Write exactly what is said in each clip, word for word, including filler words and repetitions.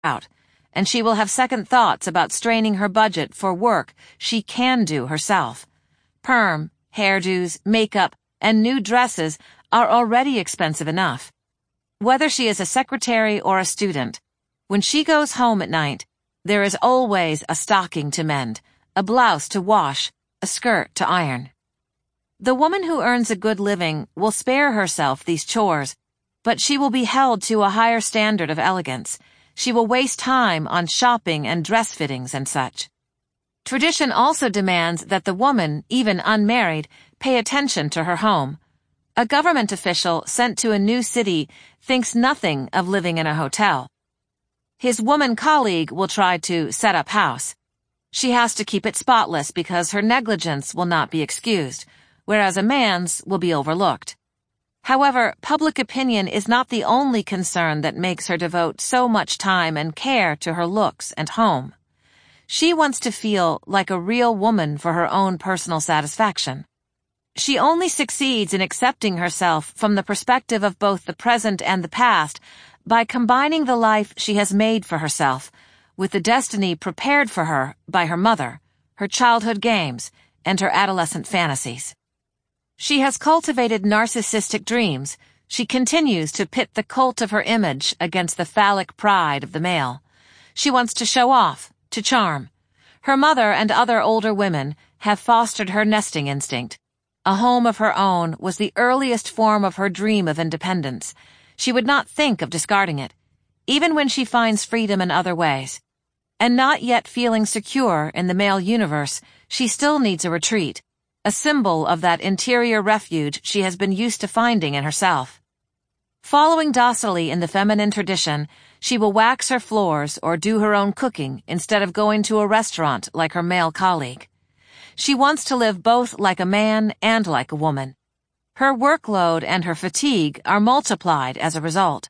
out, and she will have second thoughts about straining her budget for work she can do herself. Perm, hairdos, makeup, and new dresses are already expensive enough. Whether she is a secretary or a student, when she goes home at night, there is always a stocking to mend, a blouse to wash, a skirt to iron. The woman who earns a good living will spare herself these chores, but she will be held to a higher standard of elegance. She will waste time on shopping and dress fittings and such. Tradition also demands that the woman, even unmarried, pay attention to her home. A government official sent to a new city thinks nothing of living in a hotel. His woman colleague will try to set up house. She has to keep it spotless because her negligence will not be excused, whereas a man's will be overlooked. However, public opinion is not the only concern that makes her devote so much time and care to her looks and home. She wants to feel like a real woman for her own personal satisfaction. She only succeeds in accepting herself from the perspective of both the present and the past by combining the life she has made for herself with the destiny prepared for her by her mother, her childhood games, and her adolescent fantasies. She has cultivated narcissistic dreams. She continues to pit the cult of her image against the phallic pride of the male. She wants to show off, to charm. Her mother and other older women have fostered her nesting instinct. A home of her own was the earliest form of her dream of independence. She would not think of discarding it, even when she finds freedom in other ways. And not yet feeling secure in the male universe, she still needs a retreat, a symbol of that interior refuge she has been used to finding in herself. Following docilely in the feminine tradition, she will wax her floors or do her own cooking instead of going to a restaurant like her male colleague. She wants to live both like a man and like a woman. Her workload and her fatigue are multiplied as a result.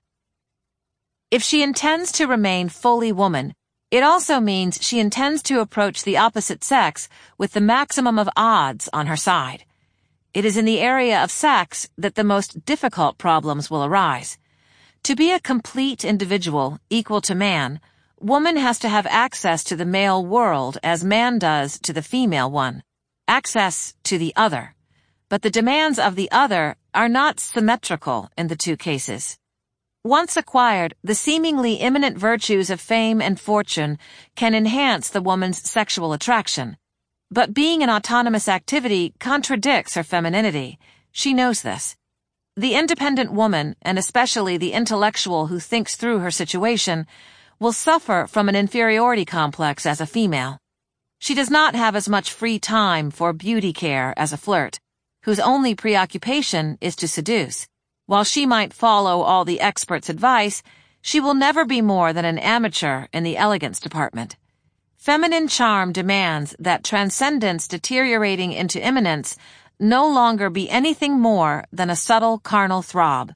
If she intends to remain fully woman, it also means she intends to approach the opposite sex with the maximum of odds on her side. It is in the area of sex that the most difficult problems will arise. To be a complete individual, equal to man, woman has to have access to the male world as man does to the female one, access to the other. But the demands of the other are not symmetrical in the two cases. Once acquired, the seemingly imminent virtues of fame and fortune can enhance the woman's sexual attraction. But being an autonomous activity contradicts her femininity. She knows this. The independent woman, and especially the intellectual who thinks through her situation, will suffer from an inferiority complex as a female. She does not have as much free time for beauty care as a flirt, whose only preoccupation is to seduce. While she might follow all the experts' advice, she will never be more than an amateur in the elegance department. Feminine charm demands that transcendence deteriorating into immanence no longer be anything more than a subtle carnal throb.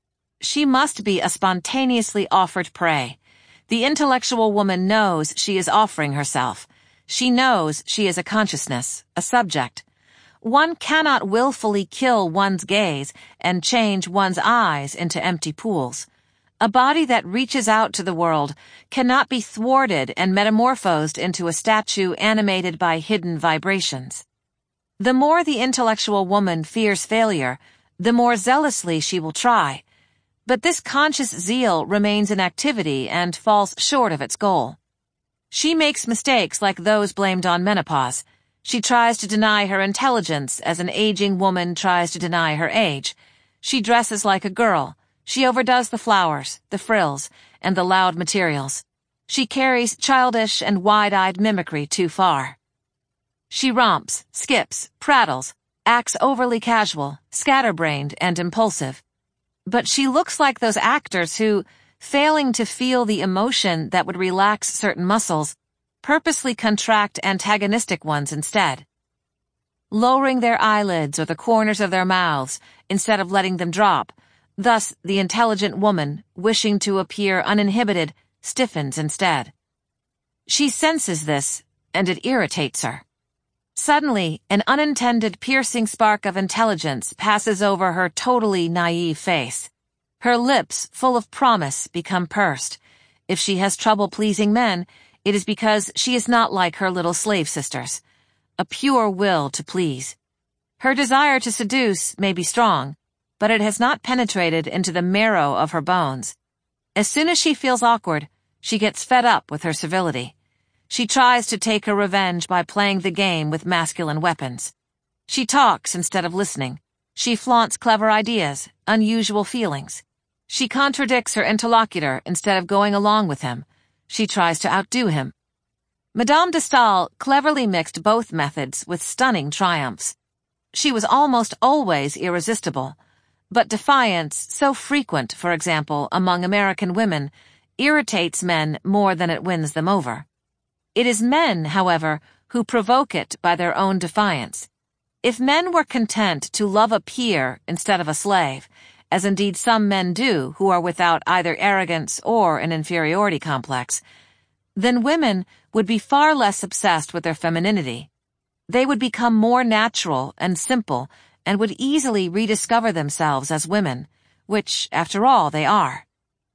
She must be a spontaneously offered prey. The intellectual woman knows she is offering herself. She knows she is a consciousness, a subject. One cannot willfully kill one's gaze and change one's eyes into empty pools. A body that reaches out to the world cannot be thwarted and metamorphosed into a statue animated by hidden vibrations. The more the intellectual woman fears failure, the more zealously she will try. But this conscious zeal remains in activity and falls short of its goal. She makes mistakes like those blamed on menopause. She tries to deny her intelligence as an aging woman tries to deny her age. She dresses like a girl. She overdoes the flowers, the frills, and the loud materials. She carries childish and wide-eyed mimicry too far. She romps, skips, prattles, acts overly casual, scatterbrained, and impulsive. But she looks like those actors who, failing to feel the emotion that would relax certain muscles, purposely contract antagonistic ones instead. Lowering their eyelids or the corners of their mouths instead of letting them drop, thus the intelligent woman, wishing to appear uninhibited, stiffens instead. She senses this, and it irritates her. Suddenly, an unintended piercing spark of intelligence passes over her totally naive face. Her lips, full of promise, become pursed. If she has trouble pleasing men, it is because she is not like her little slave sisters. A pure will to please. Her desire to seduce may be strong, but it has not penetrated into the marrow of her bones. As soon as she feels awkward, she gets fed up with her civility. She tries to take her revenge by playing the game with masculine weapons. She talks instead of listening. She flaunts clever ideas, unusual feelings. She contradicts her interlocutor instead of going along with him. She tries to outdo him. Madame de Staël cleverly mixed both methods with stunning triumphs. She was almost always irresistible, but defiance, so frequent, for example, among American women, irritates men more than it wins them over. It is men, however, who provoke it by their own defiance. If men were content to love a peer instead of a slave, as indeed some men do who are without either arrogance or an inferiority complex, then women would be far less obsessed with their femininity. They would become more natural and simple and would easily rediscover themselves as women, which, after all, they are.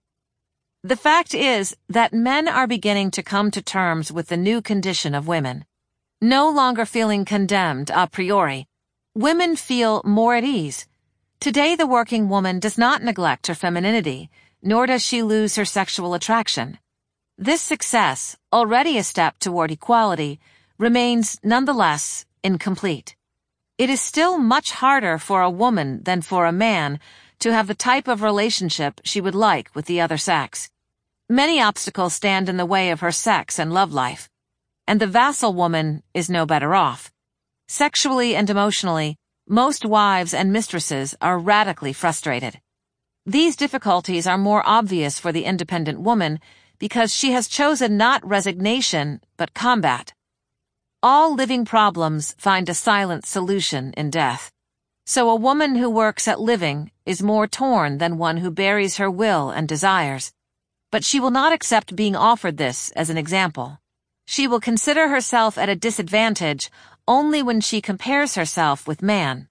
The fact is that men are beginning to come to terms with the new condition of women. No longer feeling condemned a priori, women feel more at ease. Today the working woman does not neglect her femininity, nor does she lose her sexual attraction. This success, already a step toward equality, remains nonetheless incomplete. It is still much harder for a woman than for a man to have the type of relationship she would like with the other sex. Many obstacles stand in the way of her sex and love life, and the vassal woman is no better off. Sexually and emotionally, most wives and mistresses are radically frustrated. These difficulties are more obvious for the independent woman because she has chosen not resignation, but combat. All living problems find a silent solution in death. So a woman who works at living is more torn than one who buries her will and desires. But she will not accept being offered this as an example. She will consider herself at a disadvantage only when she compares herself with man.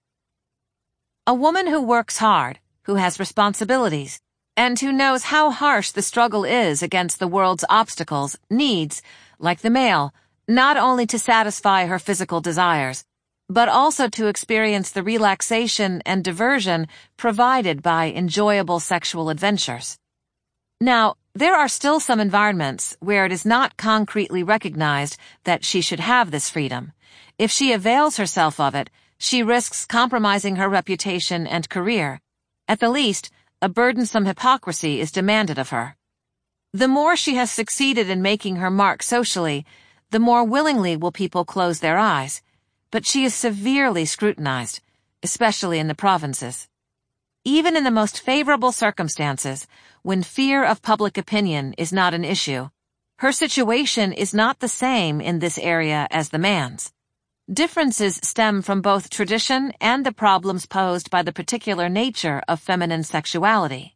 A woman who works hard, who has responsibilities, and who knows how harsh the struggle is against the world's obstacles needs, like the male, not only to satisfy her physical desires, but also to experience the relaxation and diversion provided by enjoyable sexual adventures. Now, there are still some environments where it is not concretely recognized that she should have this freedom. If she avails herself of it, she risks compromising her reputation and career. At the least, a burdensome hypocrisy is demanded of her. The more she has succeeded in making her mark socially, the more willingly will people close their eyes. But she is severely scrutinized, especially in the provinces. Even in the most favorable circumstances, when fear of public opinion is not an issue, her situation is not the same in this area as the man's. Differences stem from both tradition and the problems posed by the particular nature of feminine sexuality.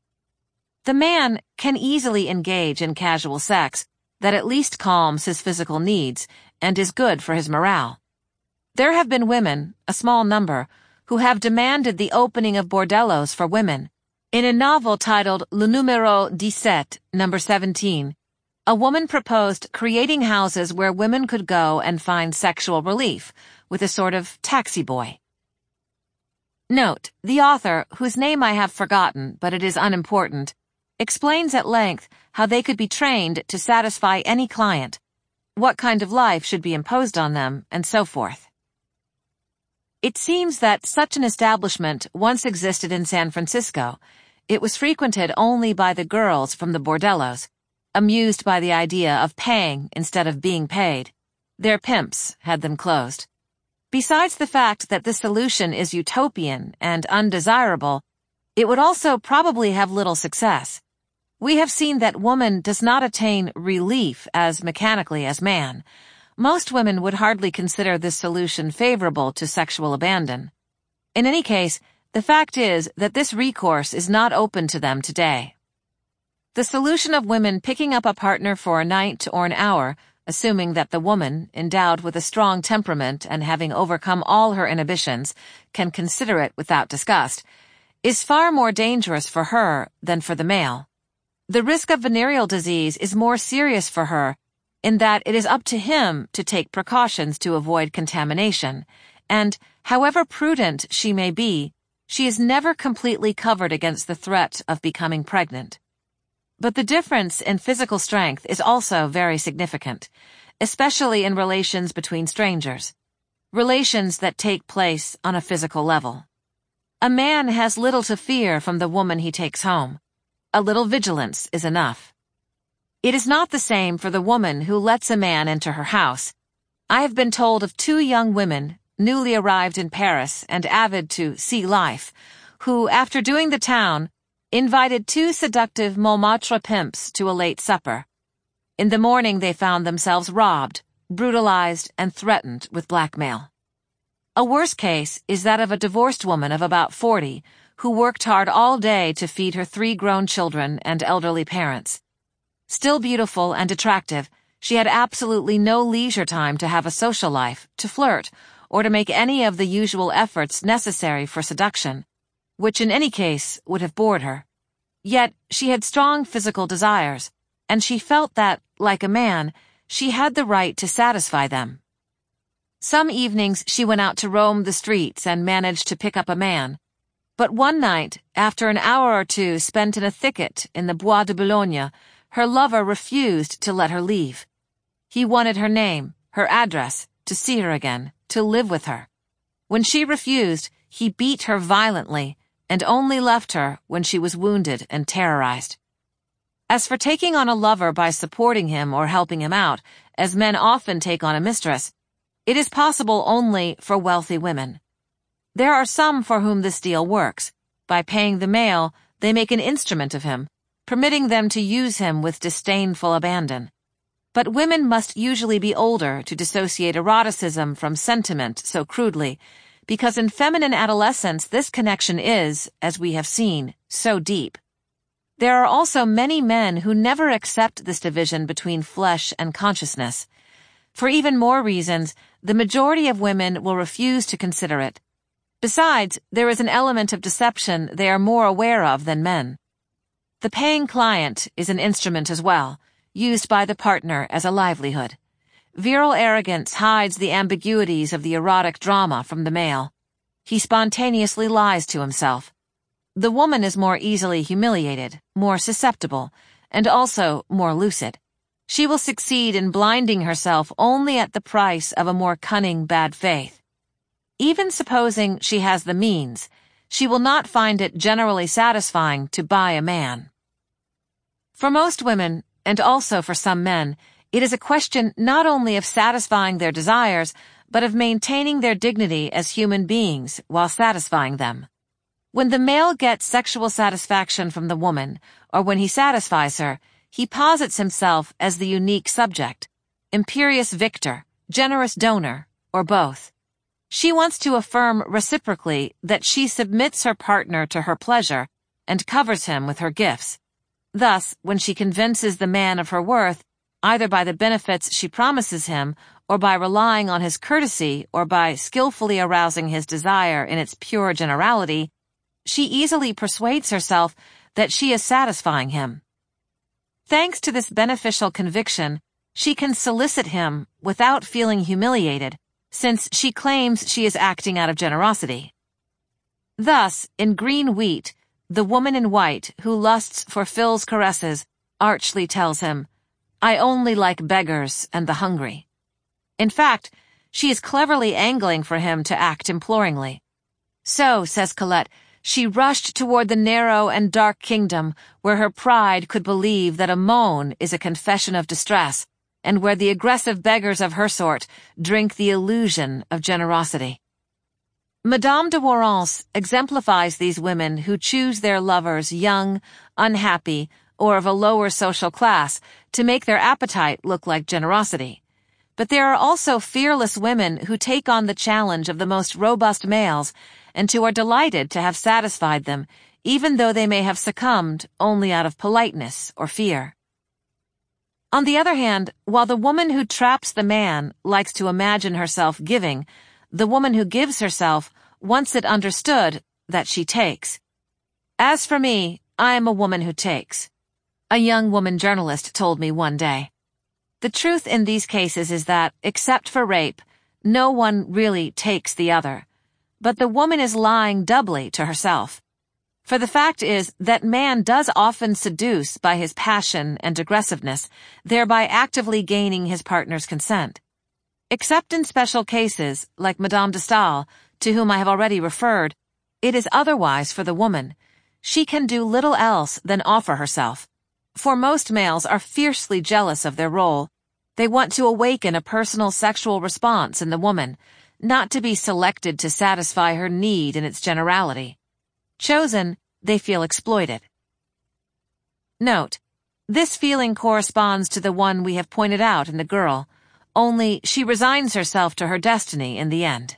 The man can easily engage in casual sex that at least calms his physical needs and is good for his morale. There have been women, a small number, who have demanded the opening of bordellos for women. In a novel titled Le Numéro dix-sept, number seventeen, a woman proposed creating houses where women could go and find sexual relief, with a sort of taxi boy. Note, the author, whose name I have forgotten, but it is unimportant, explains at length how they could be trained to satisfy any client, what kind of life should be imposed on them, and so forth. It seems that such an establishment once existed in San Francisco. It was frequented only by the girls from the bordellos, amused by the idea of paying instead of being paid. Their pimps had them closed. Besides the fact that this solution is utopian and undesirable, it would also probably have little success. We have seen that woman does not attain relief as mechanically as man. Most women would hardly consider this solution favorable to sexual abandon. In any case, the fact is that this recourse is not open to them today. The solution of women picking up a partner for a night or an hour, assuming that the woman, endowed with a strong temperament and having overcome all her inhibitions, can consider it without disgust, is far more dangerous for her than for the male. The risk of venereal disease is more serious for her in that it is up to him to take precautions to avoid contamination, and, however prudent she may be, she is never completely covered against the threat of becoming pregnant. But the difference in physical strength is also very significant, especially in relations between strangers, relations that take place on a physical level. A man has little to fear from the woman he takes home. A little vigilance is enough. It is not the same for the woman who lets a man into her house. I have been told of two young women, newly arrived in Paris and avid to see life, who, after doing the town, invited two seductive Montmartre pimps to a late supper. In the morning they found themselves robbed, brutalized, and threatened with blackmail. A worse case is that of a divorced woman of about forty who worked hard all day to feed her three grown children and elderly parents. Still beautiful and attractive, she had absolutely no leisure time to have a social life, to flirt, or to make any of the usual efforts necessary for seduction, which in any case would have bored her. Yet she had strong physical desires, and she felt that, like a man, she had the right to satisfy them. Some evenings she went out to roam the streets and managed to pick up a man. But one night, after an hour or two spent in a thicket in the Bois de Boulogne, her lover refused to let her leave. He wanted her name, her address, to see her again, to live with her. When she refused, he beat her violently and only left her when she was wounded and terrorized. As for taking on a lover by supporting him or helping him out, as men often take on a mistress, it is possible only for wealthy women. There are some for whom this deal works. By paying the male, they make an instrument of him, permitting them to use him with disdainful abandon. But women must usually be older to dissociate eroticism from sentiment so crudely, because in feminine adolescence this connection is, as we have seen, so deep. There are also many men who never accept this division between flesh and consciousness. For even more reasons, the majority of women will refuse to consider it. Besides, there is an element of deception they are more aware of than men. The paying client is an instrument as well, used by the partner as a livelihood. Virile arrogance hides the ambiguities of the erotic drama from the male. He spontaneously lies to himself. The woman is more easily humiliated, more susceptible, and also more lucid. She will succeed in blinding herself only at the price of a more cunning bad faith. Even supposing she has the means, she will not find it generally satisfying to buy a man. For most women, and also for some men, it is a question not only of satisfying their desires, but of maintaining their dignity as human beings while satisfying them. When the male gets sexual satisfaction from the woman, or when he satisfies her, he posits himself as the unique subject, imperious victor, generous donor, or both. She wants to affirm reciprocally that she submits her partner to her pleasure and covers him with her gifts. Thus, when she convinces the man of her worth, either by the benefits she promises him, or by relying on his courtesy, or by skillfully arousing his desire in its pure generality, she easily persuades herself that she is satisfying him. Thanks to this beneficial conviction, she can solicit him without feeling humiliated, since she claims she is acting out of generosity. Thus, in Green Wheat, the woman in white who lusts for Phil's caresses archly tells him, "I only like beggars and the hungry." In fact, she is cleverly angling for him to act imploringly. So, says Colette, she rushed toward the narrow and dark kingdom where her pride could believe that a moan is a confession of distress, and where the aggressive beggars of her sort drink the illusion of generosity. Madame de Warrens exemplifies these women who choose their lovers young, unhappy, or of a lower social class to make their appetite look like generosity. But there are also fearless women who take on the challenge of the most robust males and who are delighted to have satisfied them, even though they may have succumbed only out of politeness or fear. On the other hand, while the woman who traps the man likes to imagine herself giving, the woman who gives herself wants it understood that she takes. As for me, I am a woman who takes. a young woman journalist told me one day. The truth in these cases is that, except for rape, no one really takes the other. But the woman is lying doubly to herself. For the fact is that man does often seduce by his passion and aggressiveness, thereby actively gaining his partner's consent. Except in special cases, like Madame de Stael, to whom I have already referred, it is otherwise for the woman. She can do little else than offer herself. For most males are fiercely jealous of their role. They want to awaken a personal sexual response in the woman, not to be selected to satisfy her need in its generality. Chosen, they feel exploited. Note, this feeling corresponds to the one we have pointed out in the girl, only she resigns herself to her destiny in the end.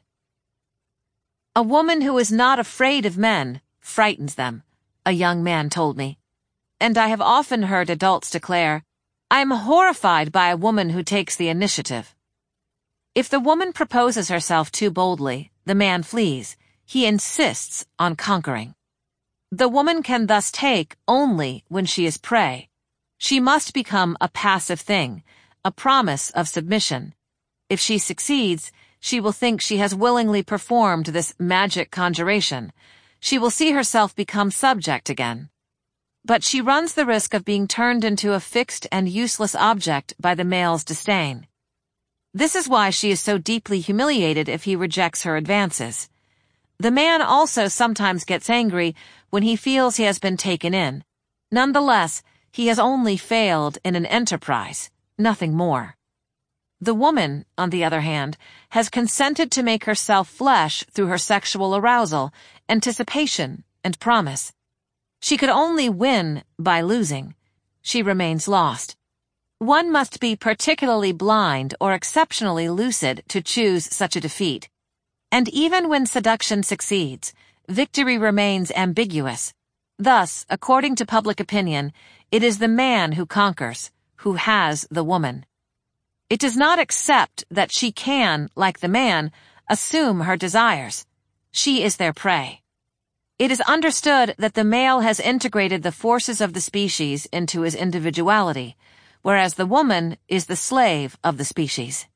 A woman who is not afraid of men frightens them, a young man told me. And I have often heard adults declare, I am horrified by a woman who takes the initiative. If the woman proposes herself too boldly, the man flees. He insists on conquering. The woman can thus take only when she is prey. She must become a passive thing, a promise of submission. If she succeeds, she will think she has willingly performed this magic conjuration. She will see herself become subject again. But she runs the risk of being turned into a fixed and useless object by the male's disdain. This is why she is so deeply humiliated if he rejects her advances. The man also sometimes gets angry when he feels he has been taken in. Nonetheless, he has only failed in an enterprise, nothing more. The woman, on the other hand, has consented to make herself flesh through her sexual arousal, anticipation, and promise. She could only win by losing. She remains lost. One must be particularly blind or exceptionally lucid to choose such a defeat. And even when seduction succeeds, victory remains ambiguous. Thus, according to public opinion, it is the man who conquers, who has the woman. It does not accept that she can, like the man, assume her desires. She is their prey. It is understood that the male has integrated the forces of the species into his individuality, whereas the woman is the slave of the species.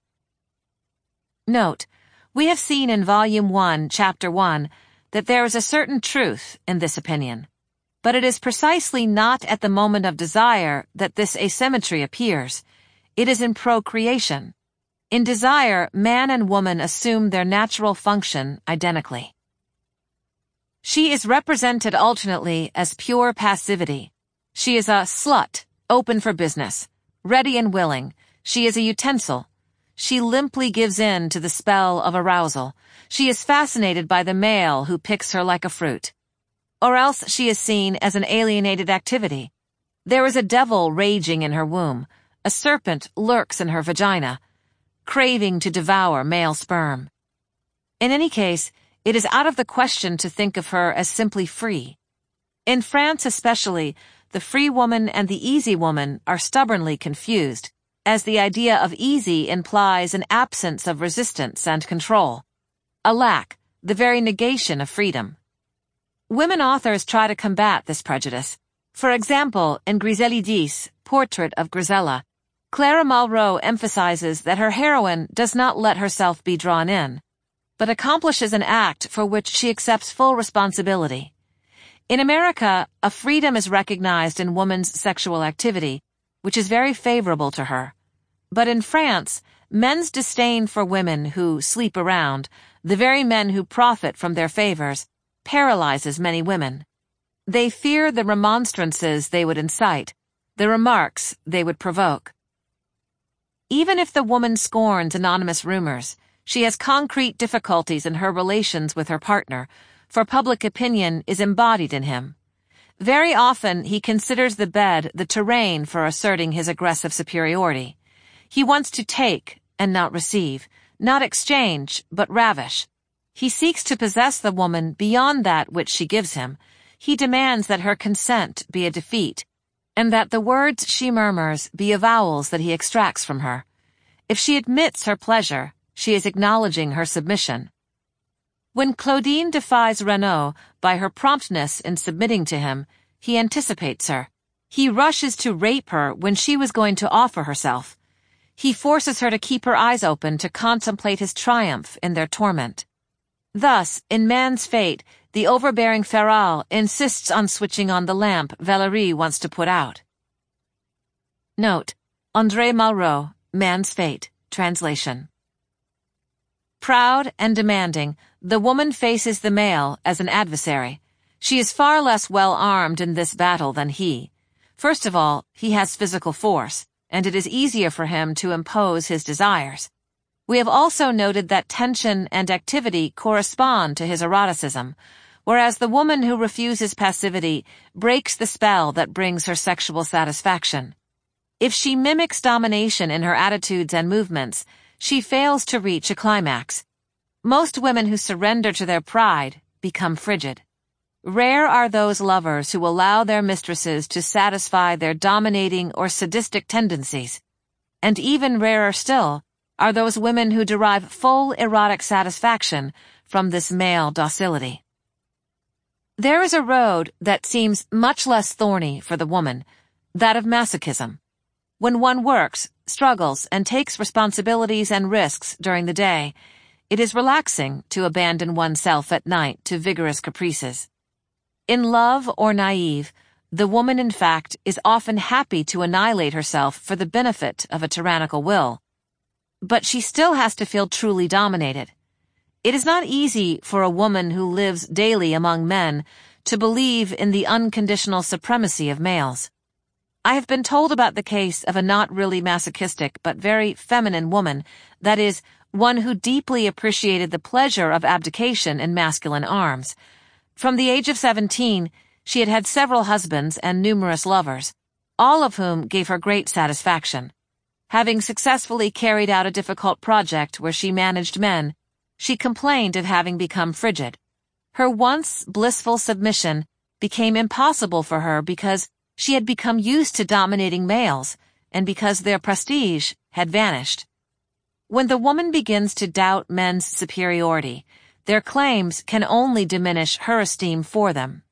Note, we have seen in Volume one, Chapter one, that there is a certain truth in this opinion, but it is precisely not at the moment of desire that this asymmetry appears. It is in procreation. In desire, man and woman assume their natural function identically. She is represented alternately as pure passivity. She is a slut, open for business, ready and willing. She is a utensil. She limply gives in to the spell of arousal. She is fascinated by the male who picks her like a fruit. Or else she is seen as an alienated activity. There is a devil raging in her womb. A serpent lurks in her vagina, craving to devour male sperm. In any case, it is out of the question to think of her as simply free. In France especially, the free woman and the easy woman are stubbornly confused, as the idea of easy implies an absence of resistance and control, a lack, the very negation of freedom. Women authors try to combat this prejudice. For example, in Griselidis, Portrait of Grisella, Clara Malraux emphasizes that her heroine does not let herself be drawn in, but accomplishes an act for which she accepts full responsibility. In America, a freedom is recognized in woman's sexual activity, which is very favorable to her. But in France, men's disdain for women who sleep around, the very men who profit from their favors, paralyzes many women. They fear the remonstrances they would incite, the remarks they would provoke. Even if the woman scorns anonymous rumors, she has concrete difficulties in her relations with her partner, for public opinion is embodied in him. Very often he considers the bed the terrain for asserting his aggressive superiority. He wants to take and not receive, not exchange, but ravish. He seeks to possess the woman beyond that which she gives him. He demands that her consent be a defeat, and that the words she murmurs be avowals that he extracts from her. If she admits her pleasure, she is acknowledging her submission. When Claudine defies Renaud by her promptness in submitting to him, he anticipates her. He rushes to rape her when she was going to offer herself. He forces her to keep her eyes open to contemplate his triumph in their torment. Thus, in Man's Fate, the overbearing Feral insists on switching on the lamp Valerie wants to put out. Note: André Malraux, Man's Fate, translation. Proud and demanding, the woman faces the male as an adversary. She is far less well armed in this battle than he. First of all, he has physical force, and it is easier for him to impose his desires. We have also noted that tension and activity correspond to his eroticism, whereas the woman who refuses passivity breaks the spell that brings her sexual satisfaction. If she mimics domination in her attitudes and movements, she fails to reach a climax. Most women who surrender to their pride become frigid. Rare are those lovers who allow their mistresses to satisfy their dominating or sadistic tendencies. And even rarer still are those women who derive full erotic satisfaction from this male docility. There is a road that seems much less thorny for the woman, that of masochism. When one works, struggles, and takes responsibilities and risks during the day, it is relaxing to abandon oneself at night to vigorous caprices. In love or naive, the woman in fact is often happy to annihilate herself for the benefit of a tyrannical will. But she still has to feel truly dominated. It is not easy for a woman who lives daily among men to believe in the unconditional supremacy of males. I have been told about the case of a not really masochistic but very feminine woman, that is, one who deeply appreciated the pleasure of abdication in masculine arms. From the age of seventeen, she had had several husbands and numerous lovers, all of whom gave her great satisfaction. Having successfully carried out a difficult project where she managed men, she complained of having become frigid. Her once blissful submission became impossible for her because she had become used to dominating males and because their prestige had vanished. When the woman begins to doubt men's superiority, their claims can only diminish her esteem for them.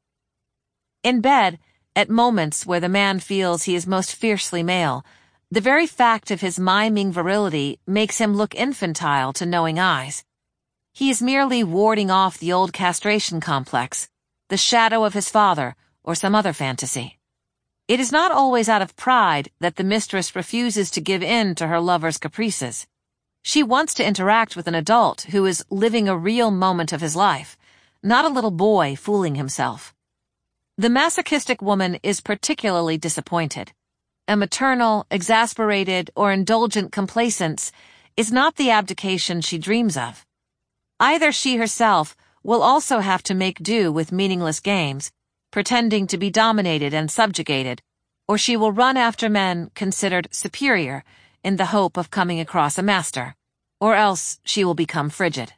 In bed, at moments where the man feels he is most fiercely male, the very fact of his miming virility makes him look infantile to knowing eyes. He is merely warding off the old castration complex, the shadow of his father, or some other fantasy. It is not always out of pride that the mistress refuses to give in to her lover's caprices. She wants to interact with an adult who is living a real moment of his life, not a little boy fooling himself. The masochistic woman is particularly disappointed. A maternal, exasperated, or indulgent complacence is not the abdication she dreams of. Either she herself will also have to make do with meaningless games, pretending to be dominated and subjugated, or she will run after men considered superior in the hope of coming across a master, or else she will become frigid.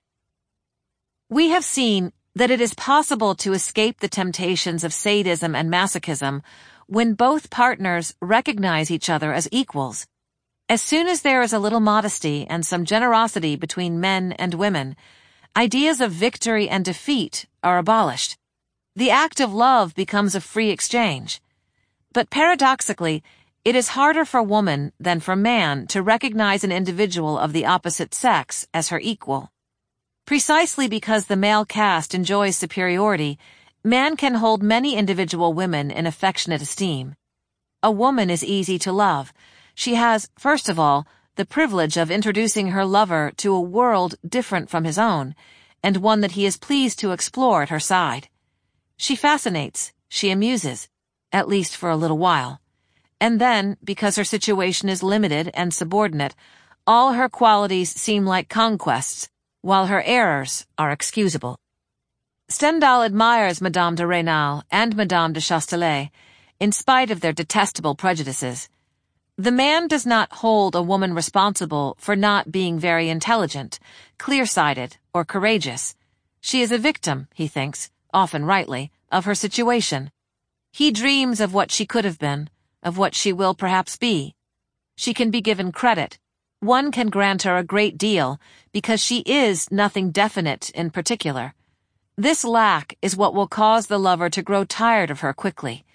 We have seen that it is possible to escape the temptations of sadism and masochism when both partners recognize each other as equals. As soon as there is a little modesty and some generosity between men and women, ideas of victory and defeat are abolished. The act of love becomes a free exchange. But paradoxically, it is harder for woman than for man to recognize an individual of the opposite sex as her equal. Precisely because the male caste enjoys superiority, man can hold many individual women in affectionate esteem. A woman is easy to love. She has, first of all, the privilege of introducing her lover to a world different from his own, and one that he is pleased to explore at her side. She fascinates, she amuses, at least for a little while. And then, because her situation is limited and subordinate, all her qualities seem like conquests, while her errors are excusable. Stendhal admires Madame de Rênal and Madame de Chastelet, in spite of their detestable prejudices. The man does not hold a woman responsible for not being very intelligent, clear-sighted, or courageous. She is a victim, he thinks, often rightly, of her situation. He dreams of what she could have been, of what she will perhaps be. She can be given credit. One can grant her a great deal because she is nothing definite in particular. This lack is what will cause the lover to grow tired of her quickly,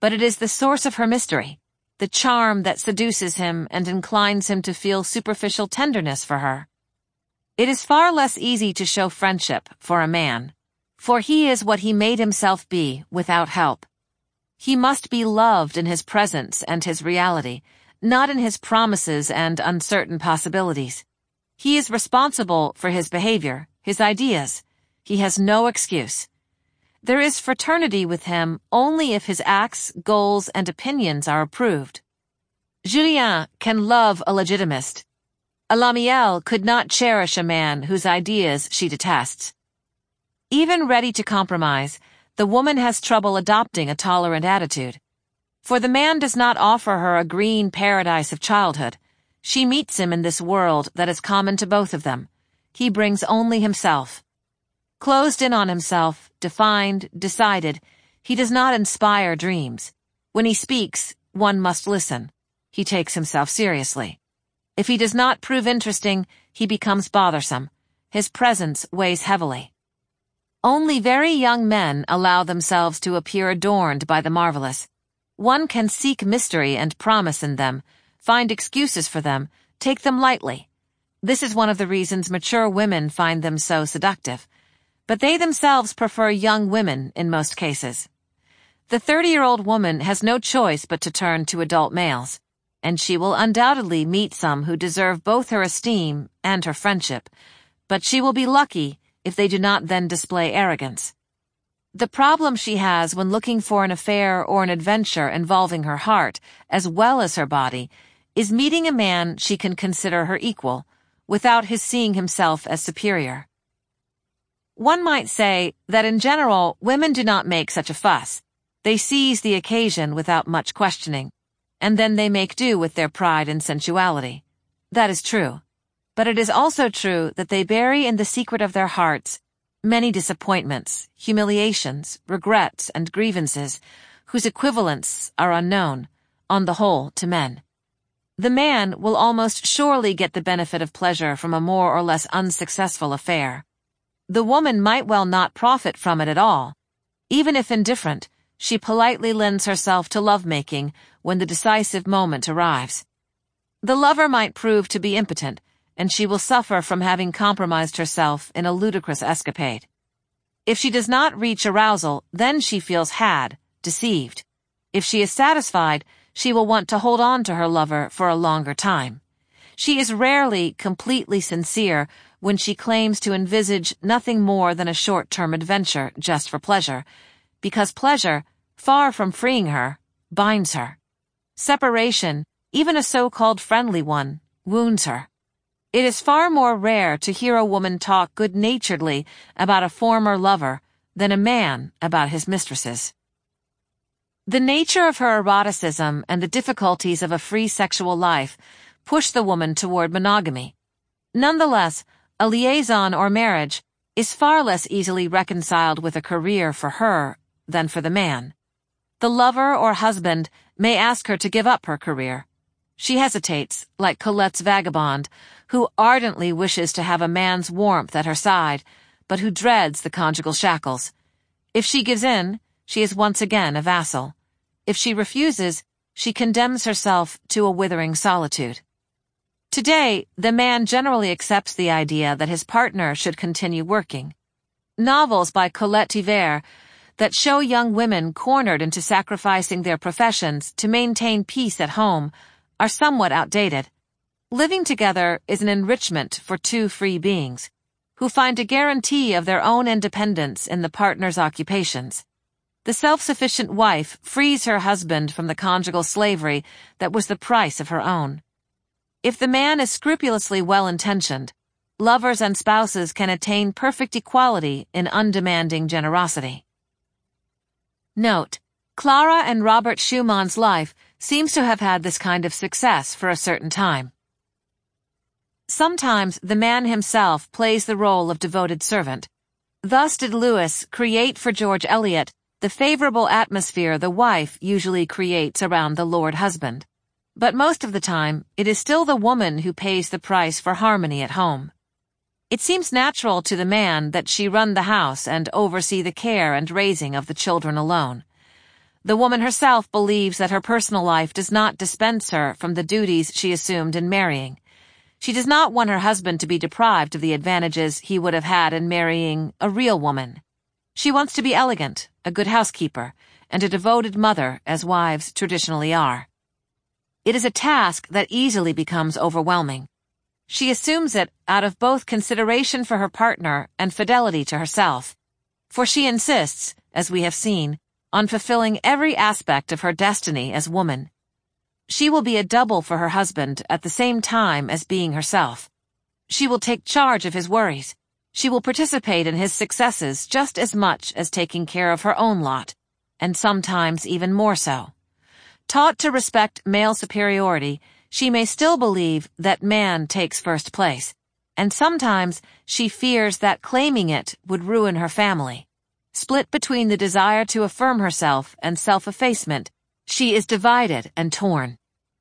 but it is the source of her mystery, the charm that seduces him and inclines him to feel superficial tenderness for her. It is far less easy to show friendship for a man, for he is what he made himself be without help. He must be loved in his presence and his reality, not in his promises and uncertain possibilities. He is responsible for his behavior, his ideas. He has no excuse. There is fraternity with him only if his acts, goals, and opinions are approved. Julien can love a legitimist. A Lamiel could not cherish a man whose ideas she detests. Even ready to compromise, the woman has trouble adopting a tolerant attitude. For the man does not offer her a green paradise of childhood. She meets him in this world that is common to both of them. He brings only himself. Closed in on himself, defined, decided, he does not inspire dreams. When he speaks, one must listen. He takes himself seriously. If he does not prove interesting, he becomes bothersome. His presence weighs heavily. Only very young men allow themselves to appear adorned by the marvelous. One can seek mystery and promise in them, find excuses for them, take them lightly. This is one of the reasons mature women find them so seductive. But they themselves prefer young women in most cases. The thirty-year-old woman has no choice but to turn to adult males, and she will undoubtedly meet some who deserve both her esteem and her friendship, but she will be lucky if they do not then display arrogance. The problem she has when looking for an affair or an adventure involving her heart, as well as her body, is meeting a man she can consider her equal, without his seeing himself as superior. One might say that in general, women do not make such a fuss. They seize the occasion without much questioning, and then they make do with their pride and sensuality. That is true. But it is also true that they bury in the secret of their hearts many disappointments, humiliations, regrets, and grievances, whose equivalents are unknown, on the whole, to men. The man will almost surely get the benefit of pleasure from a more or less unsuccessful affair. The woman might well not profit from it at all. Even if indifferent, she politely lends herself to lovemaking when the decisive moment arrives. The lover might prove to be impotent, and she will suffer from having compromised herself in a ludicrous escapade. If she does not reach arousal, then she feels had, deceived. If she is satisfied, she will want to hold on to her lover for a longer time. She is rarely completely sincere when she claims to envisage nothing more than a short-term adventure just for pleasure, because pleasure, far from freeing her, binds her. Separation, even a so-called friendly one, wounds her. It is far more rare to hear a woman talk good-naturedly about a former lover than a man about his mistresses. The nature of her eroticism and the difficulties of a free sexual life push the woman toward monogamy. Nonetheless, a liaison or marriage is far less easily reconciled with a career for her than for the man. The lover or husband may ask her to give up her career. She hesitates, like Colette's vagabond, who ardently wishes to have a man's warmth at her side, but who dreads the conjugal shackles. If she gives in, she is once again a vassal. If she refuses, she condemns herself to a withering solitude. Today, the man generally accepts the idea that his partner should continue working. Novels by Colette Tivert that show young women cornered into sacrificing their professions to maintain peace at home are somewhat outdated. Living together is an enrichment for two free beings, who find a guarantee of their own independence in the partner's occupations. The self-sufficient wife frees her husband from the conjugal slavery that was the price of her own. If the man is scrupulously well-intentioned, lovers and spouses can attain perfect equality in undemanding generosity. Note: Clara and Robert Schumann's life seems to have had this kind of success for a certain time. Sometimes the man himself plays the role of devoted servant. Thus did Lewis create for George Eliot the favorable atmosphere the wife usually creates around the Lord husband. But most of the time, it is still the woman who pays the price for harmony at home. It seems natural to the man that she run the house and oversee the care and raising of the children alone. The woman herself believes that her personal life does not dispense her from the duties she assumed in marrying. She does not want her husband to be deprived of the advantages he would have had in marrying a real woman. She wants to be elegant, a good housekeeper, and a devoted mother, as wives traditionally are. It is a task that easily becomes overwhelming. She assumes it out of both consideration for her partner and fidelity to herself, for she insists, as we have seen, on fulfilling every aspect of her destiny as woman. She will be a double for her husband at the same time as being herself. She will take charge of his worries. She will participate in his successes just as much as taking care of her own lot, and sometimes even more so. Taught to respect male superiority, she may still believe that man takes first place, and sometimes she fears that claiming it would ruin her family. Split between the desire to affirm herself and self-effacement, she is divided and torn.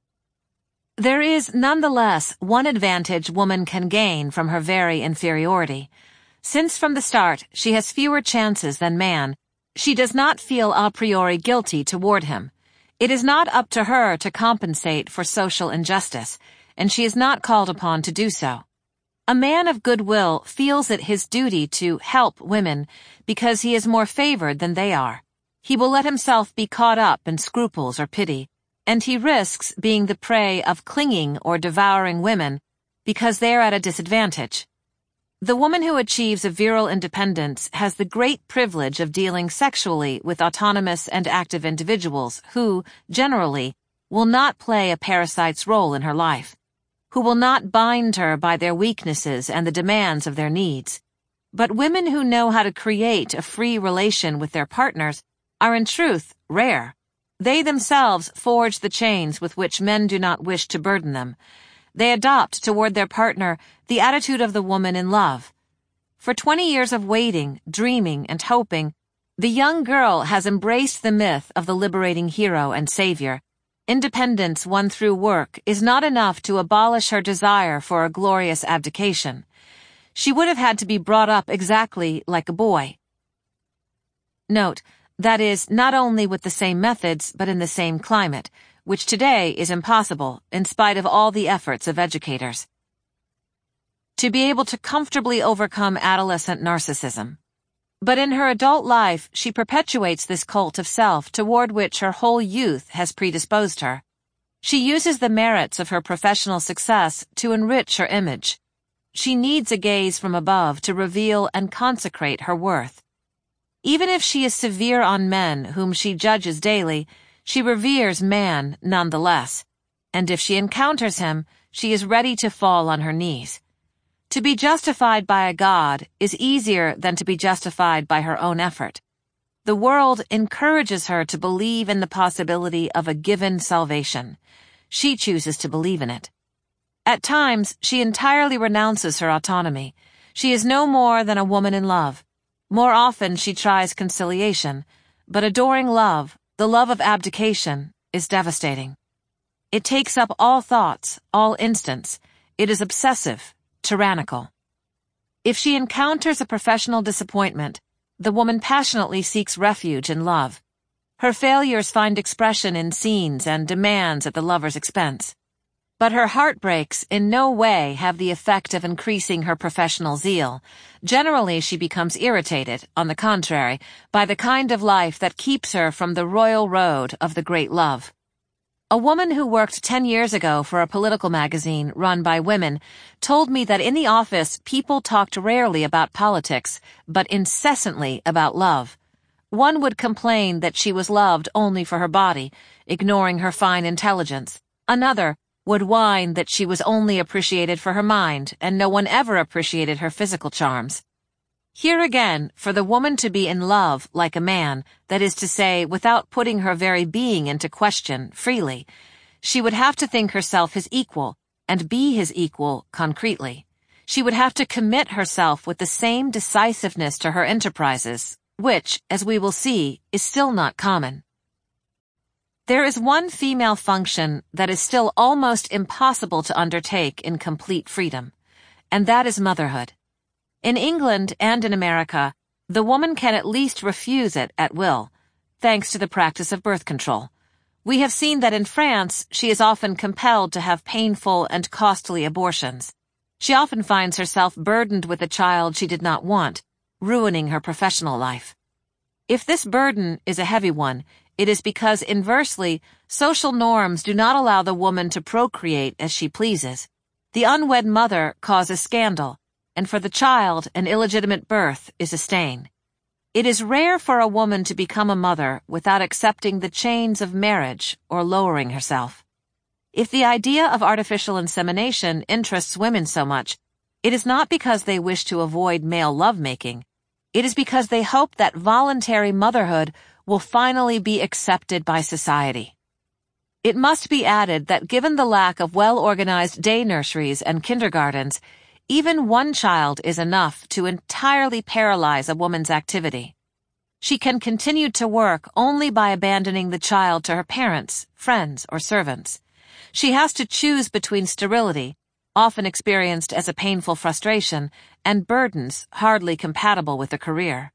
There is nonetheless one advantage woman can gain from her very inferiority. Since from the start she has fewer chances than man, she does not feel a priori guilty toward him. It is not up to her to compensate for social injustice, and she is not called upon to do so. A man of goodwill feels it his duty to help women because he is more favored than they are. He will let himself be caught up in scruples or pity, and he risks being the prey of clinging or devouring women because they are at a disadvantage. The woman who achieves a virile independence has the great privilege of dealing sexually with autonomous and active individuals who, generally, will not play a parasite's role in her life, who will not bind her by their weaknesses and the demands of their needs. But women who know how to create a free relation with their partners are in truth rare. They themselves forge the chains with which men do not wish to burden them. They adopt toward their partner the attitude of the woman in love. For twenty years of waiting, dreaming, and hoping, the young girl has embraced the myth of the liberating hero and savior. Independence won through work is not enough to abolish her desire for a glorious abdication. She would have had to be brought up exactly like a boy. Note, that is, not only with the same methods, but in the same climate, which today is impossible in spite of all the efforts of educators. To be able to comfortably overcome adolescent narcissism. But in her adult life, she perpetuates this cult of self toward which her whole youth has predisposed her. She uses the merits of her professional success to enrich her image. She needs a gaze from above to reveal and consecrate her worth. Even if she is severe on men whom she judges daily, she reveres man nonetheless, and if she encounters him, she is ready to fall on her knees. To be justified by a god is easier than to be justified by her own effort. The world encourages her to believe in the possibility of a given salvation. She chooses to believe in it. At times, she entirely renounces her autonomy. She is no more than a woman in love. More often she tries conciliation, but adoring love, the love of abdication, is devastating. It takes up all thoughts, all instants. It is obsessive, tyrannical. If she encounters a professional disappointment, the woman passionately seeks refuge in love. Her failures find expression in scenes and demands at the lover's expense. But her heartbreaks in no way have the effect of increasing her professional zeal. Generally, she becomes irritated, on the contrary, by the kind of life that keeps her from the royal road of the great love. A woman who worked ten years ago for a political magazine run by women told me that in the office people talked rarely about politics, but incessantly about love. One would complain that she was loved only for her body, ignoring her fine intelligence. Another would whine that she was only appreciated for her mind, and no one ever appreciated her physical charms. Here again, for the woman to be in love like a man, that is to say, without putting her very being into question freely, she would have to think herself his equal, and be his equal concretely. She would have to commit herself with the same decisiveness to her enterprises, which, as we will see, is still not common. There is one female function that is still almost impossible to undertake in complete freedom, and that is motherhood. In England and in America, the woman can at least refuse it at will, thanks to the practice of birth control. We have seen that in France, she is often compelled to have painful and costly abortions. She often finds herself burdened with a child she did not want, ruining her professional life. If this burden is a heavy one, it is because, inversely, social norms do not allow the woman to procreate as she pleases. The unwed mother causes scandal, and for the child, an illegitimate birth is a stain. It is rare for a woman to become a mother without accepting the chains of marriage or lowering herself. If the idea of artificial insemination interests women so much, it is not because they wish to avoid male lovemaking. It is because they hope that voluntary motherhood will finally be accepted by society. It must be added that given the lack of well-organized day nurseries and kindergartens, even one child is enough to entirely paralyze a woman's activity. She can continue to work only by abandoning the child to her parents, friends, or servants. She has to choose between sterility, often experienced as a painful frustration, and burdens hardly compatible with a career.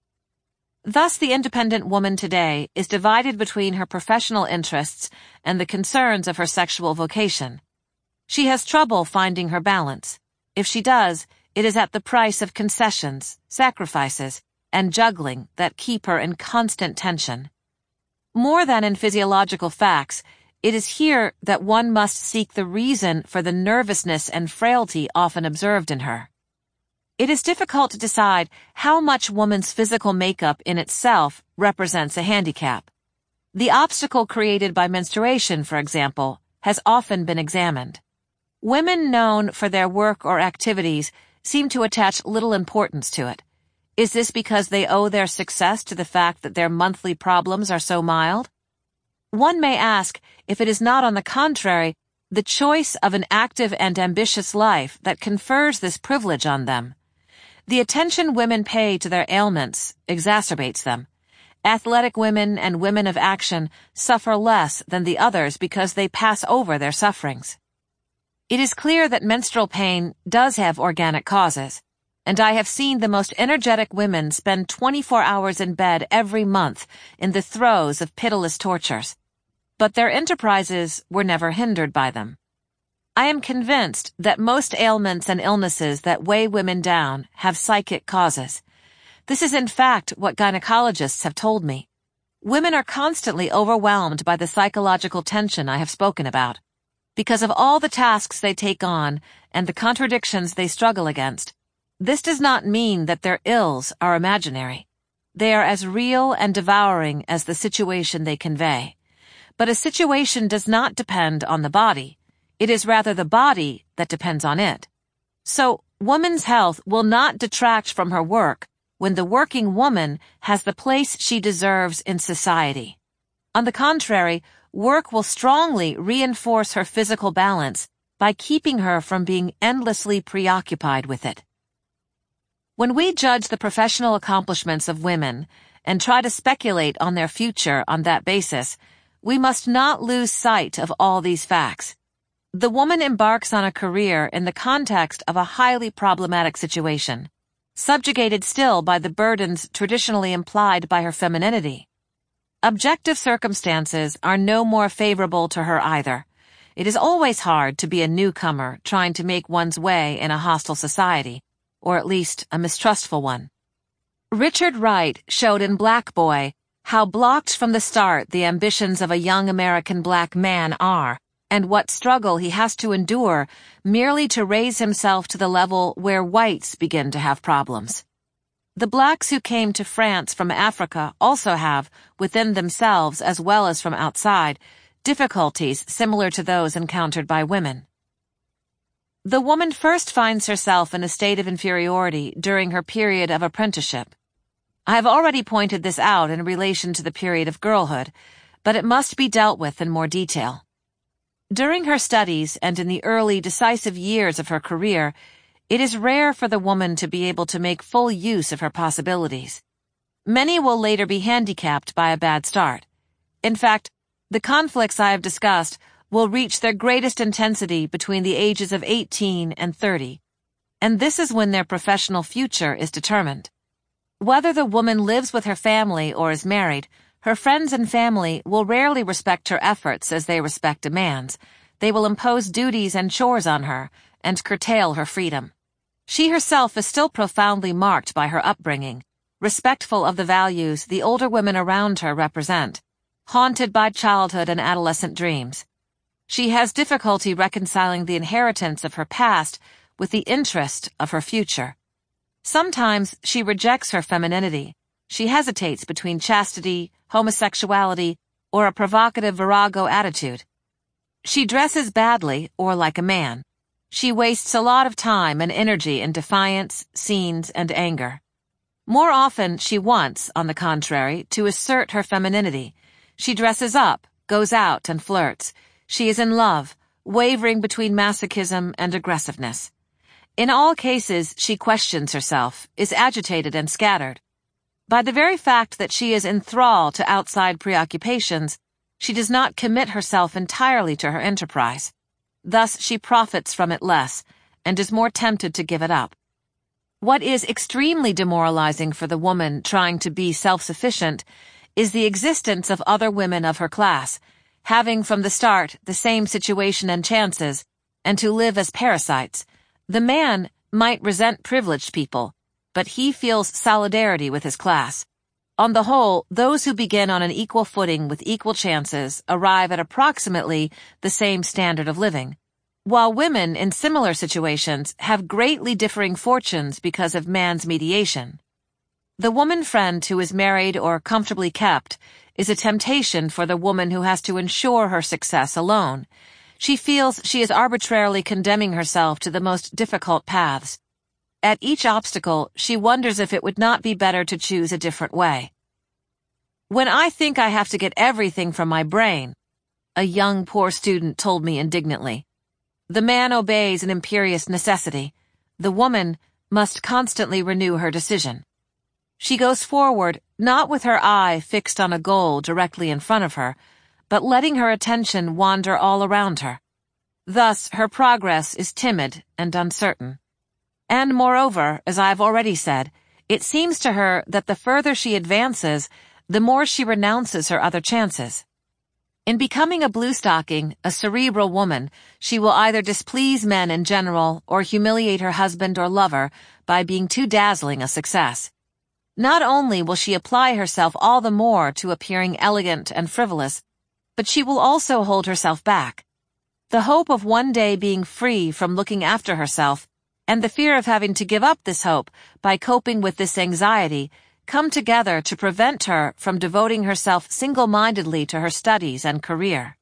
Thus, the independent woman today is divided between her professional interests and the concerns of her sexual vocation. She has trouble finding her balance. If she does, it is at the price of concessions, sacrifices, and juggling that keep her in constant tension. More than in physiological facts, it is here that one must seek the reason for the nervousness and frailty often observed in her. It is difficult to decide how much woman's physical makeup in itself represents a handicap. The obstacle created by menstruation, for example, has often been examined. Women known for their work or activities seem to attach little importance to it. Is this because they owe their success to the fact that their monthly problems are so mild? One may ask if it is not, on the contrary, the choice of an active and ambitious life that confers this privilege on them. The attention women pay to their ailments exacerbates them. Athletic women and women of action suffer less than the others because they pass over their sufferings. It is clear that menstrual pain does have organic causes, and I have seen the most energetic women spend twenty-four hours in bed every month in the throes of pitiless tortures. But their enterprises were never hindered by them. I am convinced that most ailments and illnesses that weigh women down have psychic causes. This is in fact what gynecologists have told me. Women are constantly overwhelmed by the psychological tension I have spoken about. Because of all the tasks they take on and the contradictions they struggle against, this does not mean that their ills are imaginary. They are as real and devouring as the situation they convey. But a situation does not depend on the body. It is rather the body that depends on it. So, woman's health will not detract from her work when the working woman has the place she deserves in society. On the contrary, work will strongly reinforce her physical balance by keeping her from being endlessly preoccupied with it. When we judge the professional accomplishments of women and try to speculate on their future on that basis, we must not lose sight of all these facts. The woman embarks on a career in the context of a highly problematic situation, subjugated still by the burdens traditionally implied by her femininity. Objective circumstances are no more favorable to her either. It is always hard to be a newcomer trying to make one's way in a hostile society, or at least a mistrustful one. Richard Wright showed in Black Boy how blocked from the start the ambitions of a young American black man are, and what struggle he has to endure merely to raise himself to the level where whites begin to have problems. The blacks who came to France from Africa also have, within themselves as well as from outside, difficulties similar to those encountered by women. The woman first finds herself in a state of inferiority during her period of apprenticeship. I have already pointed this out in relation to the period of girlhood, but it must be dealt with in more detail. During her studies and in the early decisive years of her career, it is rare for the woman to be able to make full use of her possibilities. Many will later be handicapped by a bad start. In fact, the conflicts I have discussed will reach their greatest intensity between the ages of eighteen and thirty, and this is when their professional future is determined. Whether the woman lives with her family or is married, Her friends and family will rarely respect her efforts as they respect demands. They will impose duties and chores on her and curtail her freedom. She herself is still profoundly marked by her upbringing, respectful of the values the older women around her represent, haunted by childhood and adolescent dreams. She has difficulty reconciling the inheritance of her past with the interest of her future. Sometimes she rejects her femininity. She hesitates between chastity, homosexuality, or a provocative virago attitude. She dresses badly or like a man. She wastes a lot of time and energy in defiance, scenes, and anger. More often, she wants, on the contrary, to assert her femininity. She dresses up, goes out, and flirts. She is in love, wavering between masochism and aggressiveness. In all cases, she questions herself, is agitated and scattered. By the very fact that she is in thrall to outside preoccupations, she does not commit herself entirely to her enterprise. Thus, she profits from it less, and is more tempted to give it up. What is extremely demoralizing for the woman trying to be self-sufficient is the existence of other women of her class, having from the start the same situation and chances, and to live as parasites. The man might resent privileged people, but he feels solidarity with his class. On the whole, those who begin on an equal footing with equal chances arrive at approximately the same standard of living, while women in similar situations have greatly differing fortunes because of man's mediation. The woman friend who is married or comfortably kept is a temptation for the woman who has to ensure her success alone. She feels she is arbitrarily condemning herself to the most difficult paths. At each obstacle, she wonders if it would not be better to choose a different way. When I think I have to get everything from my brain, a young poor student told me indignantly. The man obeys an imperious necessity. The woman must constantly renew her decision. She goes forward, not with her eye fixed on a goal directly in front of her, but letting her attention wander all around her. Thus, her progress is timid and uncertain. And moreover, as I have already said, it seems to her that the further she advances, the more she renounces her other chances. In becoming a bluestocking, a cerebral woman, she will either displease men in general or humiliate her husband or lover by being too dazzling a success. Not only will she apply herself all the more to appearing elegant and frivolous, but she will also hold herself back. The hope of one day being free from looking after herself and the fear of having to give up this hope by coping with this anxiety come together to prevent her from devoting herself single-mindedly to her studies and career.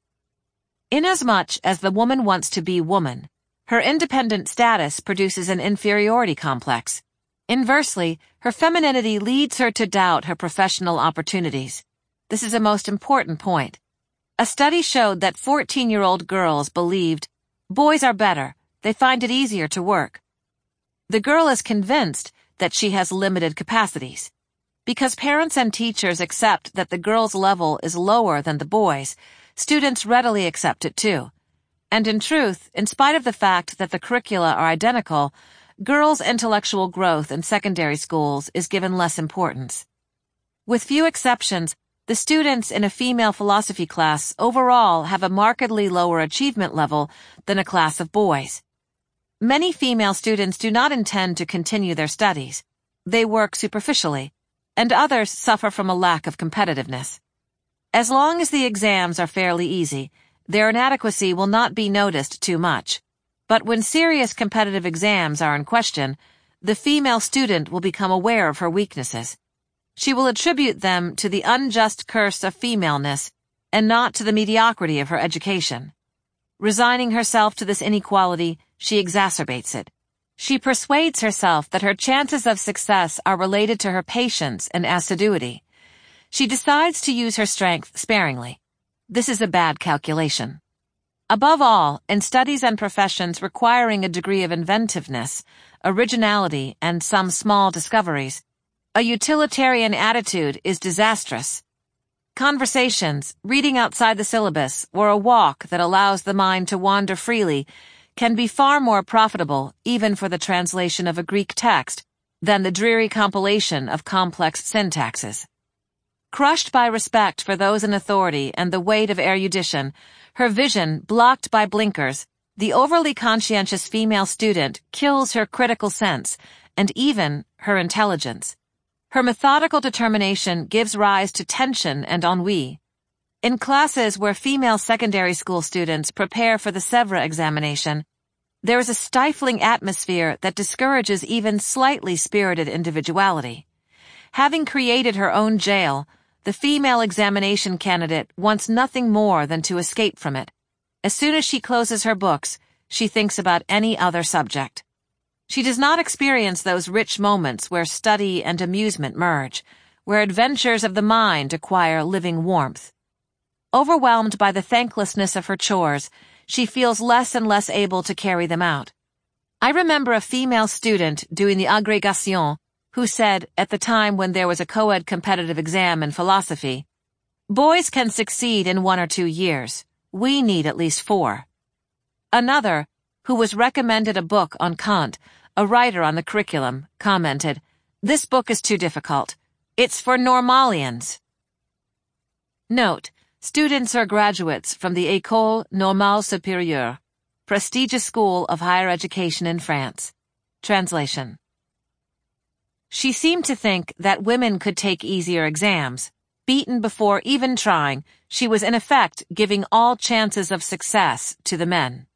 Inasmuch as the woman wants to be woman, her independent status produces an inferiority complex. Inversely, her femininity leads her to doubt her professional opportunities. This is a most important point. A study showed that fourteen-year-old girls believed, boys are better, they find it easier to work. The girl is convinced that she has limited capacities. Because parents and teachers accept that the girl's level is lower than the boys', students readily accept it too. And in truth, in spite of the fact that the curricula are identical, girls' intellectual growth in secondary schools is given less importance. With few exceptions, the students in a female philosophy class overall have a markedly lower achievement level than a class of boys. Many female students do not intend to continue their studies. They work superficially, and others suffer from a lack of competitiveness. As long as the exams are fairly easy, their inadequacy will not be noticed too much. But when serious competitive exams are in question, the female student will become aware of her weaknesses. She will attribute them to the unjust curse of femaleness and not to the mediocrity of her education. Resigning herself to this inequality, she exacerbates it. She persuades herself that her chances of success are related to her patience and assiduity. She decides to use her strength sparingly. This is a bad calculation. Above all, in studies and professions requiring a degree of inventiveness, originality, and some small discoveries, a utilitarian attitude is disastrous. Conversations, reading outside the syllabus, or a walk that allows the mind to wander freely can be far more profitable, even for the translation of a Greek text, than the dreary compilation of complex syntaxes. Crushed by respect for those in authority and the weight of erudition, her vision blocked by blinkers, the overly conscientious female student kills her critical sense and even her intelligence. Her methodical determination gives rise to tension and ennui. In classes where female secondary school students prepare for the Sèvres examination, there is a stifling atmosphere that discourages even slightly spirited individuality. Having created her own jail, the female examination candidate wants nothing more than to escape from it. As soon as she closes her books, she thinks about any other subject. She does not experience those rich moments where study and amusement merge, where adventures of the mind acquire living warmth. Overwhelmed by the thanklessness of her chores, she feels less and less able to carry them out. I remember a female student doing the agrégation who said, at the time when there was a co-ed competitive exam in philosophy, "Boys can succeed in one or two years. We need at least four." Another, who was recommended a book on Kant, a writer on the curriculum, commented, "This book is too difficult. It's for Normalians." Note: students or graduates from the École Normale Supérieure, prestigious school of higher education in France. Translation. She seemed to think that women could take easier exams. Beaten before even trying, she was in effect giving all chances of success to the men.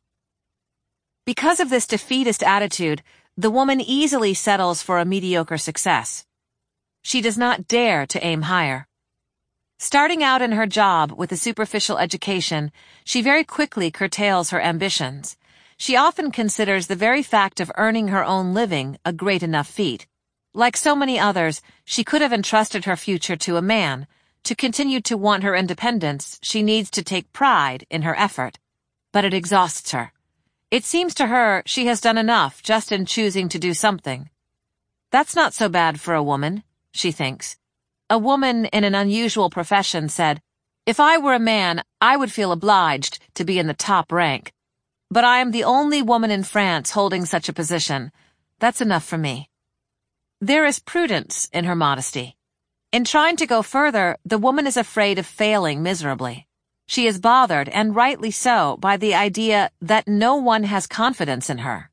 Because of this defeatist attitude, the woman easily settles for a mediocre success. She does not dare to aim higher. Starting out in her job with a superficial education, she very quickly curtails her ambitions. She often considers the very fact of earning her own living a great enough feat. Like so many others, she could have entrusted her future to a man. To continue to want her independence, she needs to take pride in her effort. But it exhausts her. It seems to her she has done enough just in choosing to do something. That's not so bad for a woman, she thinks. A woman in an unusual profession said, "If I were a man, I would feel obliged to be in the top rank. But I am the only woman in France holding such a position. That's enough for me." There is prudence in her modesty. In trying to go further, the woman is afraid of failing miserably. She is bothered, and rightly so, by the idea that no one has confidence in her.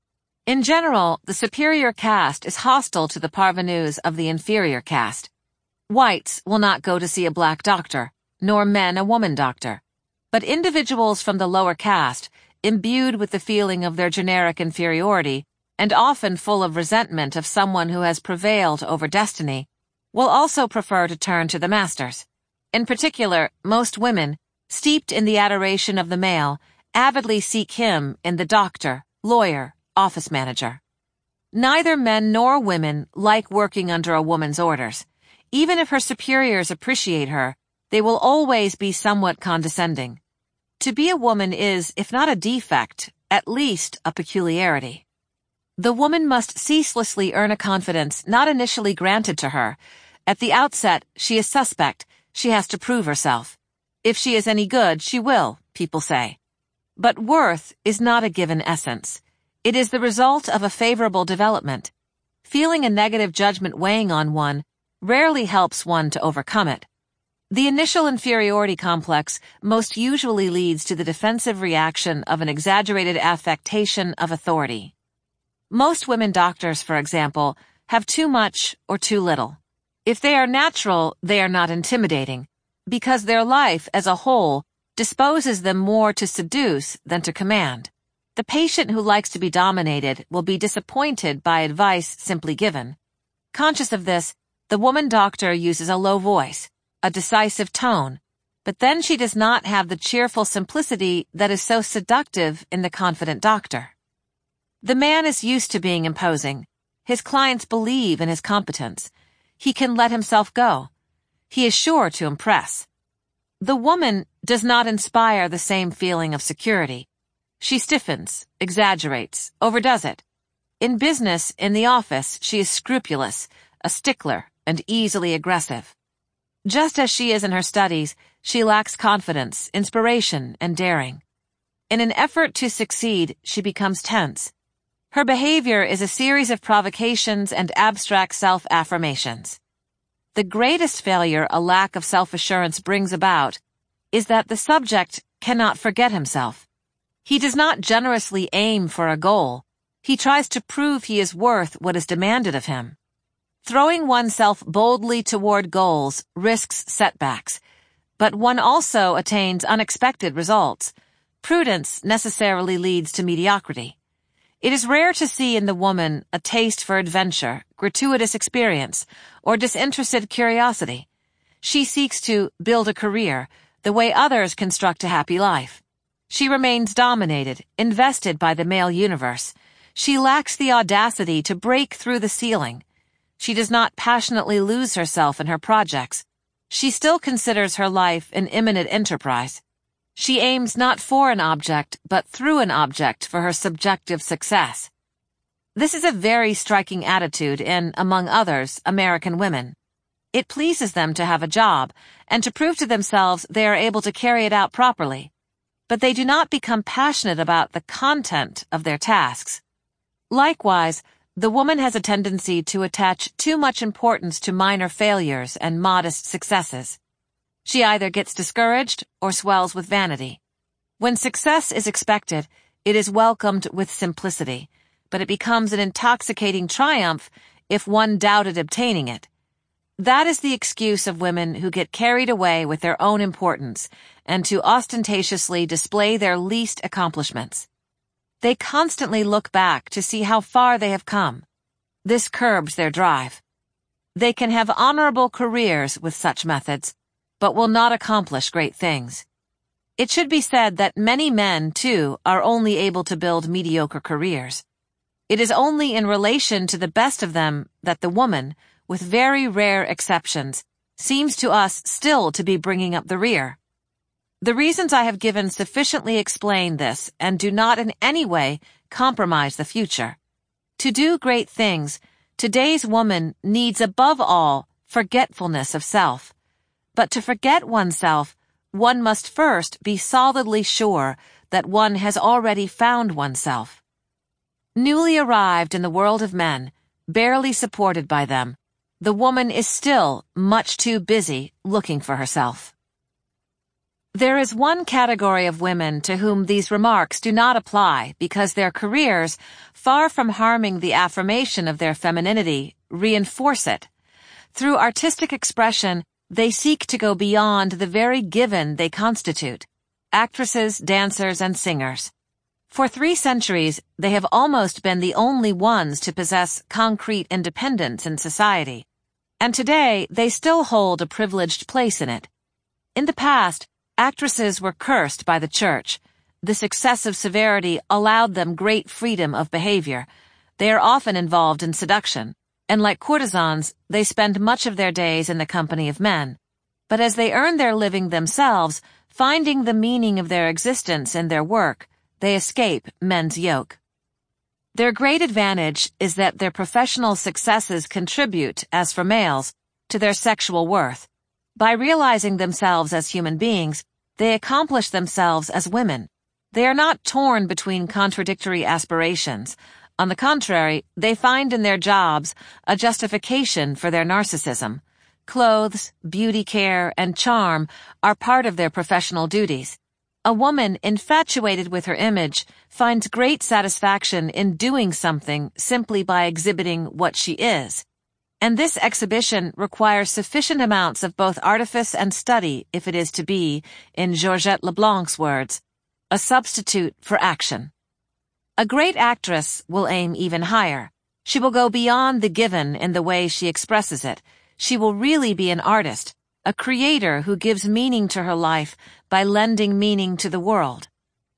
In general, the superior caste is hostile to the parvenus of the inferior caste. Whites will not go to see a black doctor, nor men a woman doctor. But individuals from the lower caste, imbued with the feeling of their generic inferiority, and often full of resentment of someone who has prevailed over destiny, will also prefer to turn to the masters. In particular, most women, steeped in the adoration of the male, avidly seek him in the doctor, lawyer, office manager. Neither men nor women like working under a woman's orders. Even if her superiors appreciate her, they will always be somewhat condescending. To be a woman is, if not a defect, at least a peculiarity. The woman must ceaselessly earn a confidence not initially granted to her. At the outset, she is suspect. She has to prove herself. If she is any good, she will, people say. But worth is not a given essence. It is the result of a favorable development. Feeling a negative judgment weighing on one rarely helps one to overcome it. The initial inferiority complex most usually leads to the defensive reaction of an exaggerated affectation of authority. Most women doctors, for example, have too much or too little. If they are natural, they are not intimidating, because their life as a whole disposes them more to seduce than to command. The patient who likes to be dominated will be disappointed by advice simply given. Conscious of this, the woman doctor uses a low voice, a decisive tone, but then she does not have the cheerful simplicity that is so seductive in the confident doctor. The man is used to being imposing. His clients believe in his competence. He can let himself go. He is sure to impress. The woman does not inspire the same feeling of security. She stiffens, exaggerates, overdoes it. In business, in the office, she is scrupulous, a stickler, and easily aggressive. Just as she is in her studies, she lacks confidence, inspiration, and daring. In an effort to succeed, she becomes tense. Her behavior is a series of provocations and abstract self-affirmations. the greatest failure a lack of self-assurance brings about is that the subject cannot forget himself. He does not generously aim for a goal. He tries to prove he is worth what is demanded of him. Throwing oneself boldly toward goals risks setbacks, but one also attains unexpected results. Prudence necessarily leads to mediocrity. It is rare to see in the woman a taste for adventure, gratuitous experience, or disinterested curiosity. She seeks to build a career the way others construct a happy life. She remains dominated, invested by the male universe. She lacks the audacity to break through the ceiling. She does not passionately lose herself in her projects. She still considers her life an imminent enterprise. She aims not for an object, but through an object for her subjective success. This is a very striking attitude in, among others, American women. It pleases them to have a job and to prove to themselves they are able to carry it out properly, but they do not become passionate about the content of their tasks. Likewise, the woman has a tendency to attach too much importance to minor failures and modest successes. She either gets discouraged or swells with vanity. When success is expected, it is welcomed with simplicity, but it becomes an intoxicating triumph if one doubted obtaining it. That is the excuse of women who get carried away with their own importance and to ostentatiously display their least accomplishments. They constantly look back to see how far they have come. This curbs their drive. They can have honorable careers with such methods, but will not accomplish great things. It should be said that many men, too, are only able to build mediocre careers. It is only in relation to the best of them that the woman, with very rare exceptions, seems to us still to be bringing up the rear. The reasons I have given sufficiently explain this and do not in any way compromise the future. To do great things, today's woman needs above all forgetfulness of self. But to forget oneself, one must first be solidly sure that one has already found oneself. Newly arrived in the world of men, barely supported by them, the woman is still much too busy looking for herself. There is one category of women to whom these remarks do not apply because their careers, far from harming the affirmation of their femininity, reinforce it. Through artistic expression, they seek to go beyond the very given they constitute: actresses, dancers, and singers. For three centuries, they have almost been the only ones to possess concrete independence in society, and today they still hold a privileged place in it. In the past, actresses were cursed by the church. This excessive severity allowed them great freedom of behavior. They are often involved in seduction, and like courtesans, they spend much of their days in the company of men. But as they earn their living themselves, finding the meaning of their existence in their work, they escape men's yoke. Their great advantage is that their professional successes contribute, as for males, to their sexual worth. By realizing themselves as human beings, they accomplish themselves as women. They are not torn between contradictory aspirations. On the contrary, they find in their jobs a justification for their narcissism. Clothes, beauty care, and charm are part of their professional duties. A woman infatuated with her image finds great satisfaction in doing something simply by exhibiting what she is. And this exhibition requires sufficient amounts of both artifice and study if it is to be, in Georgette Leblanc's words, a substitute for action. A great actress will aim even higher. She will go beyond the given in the way she expresses it. She will really be an artist, a creator who gives meaning to her life by lending meaning to the world.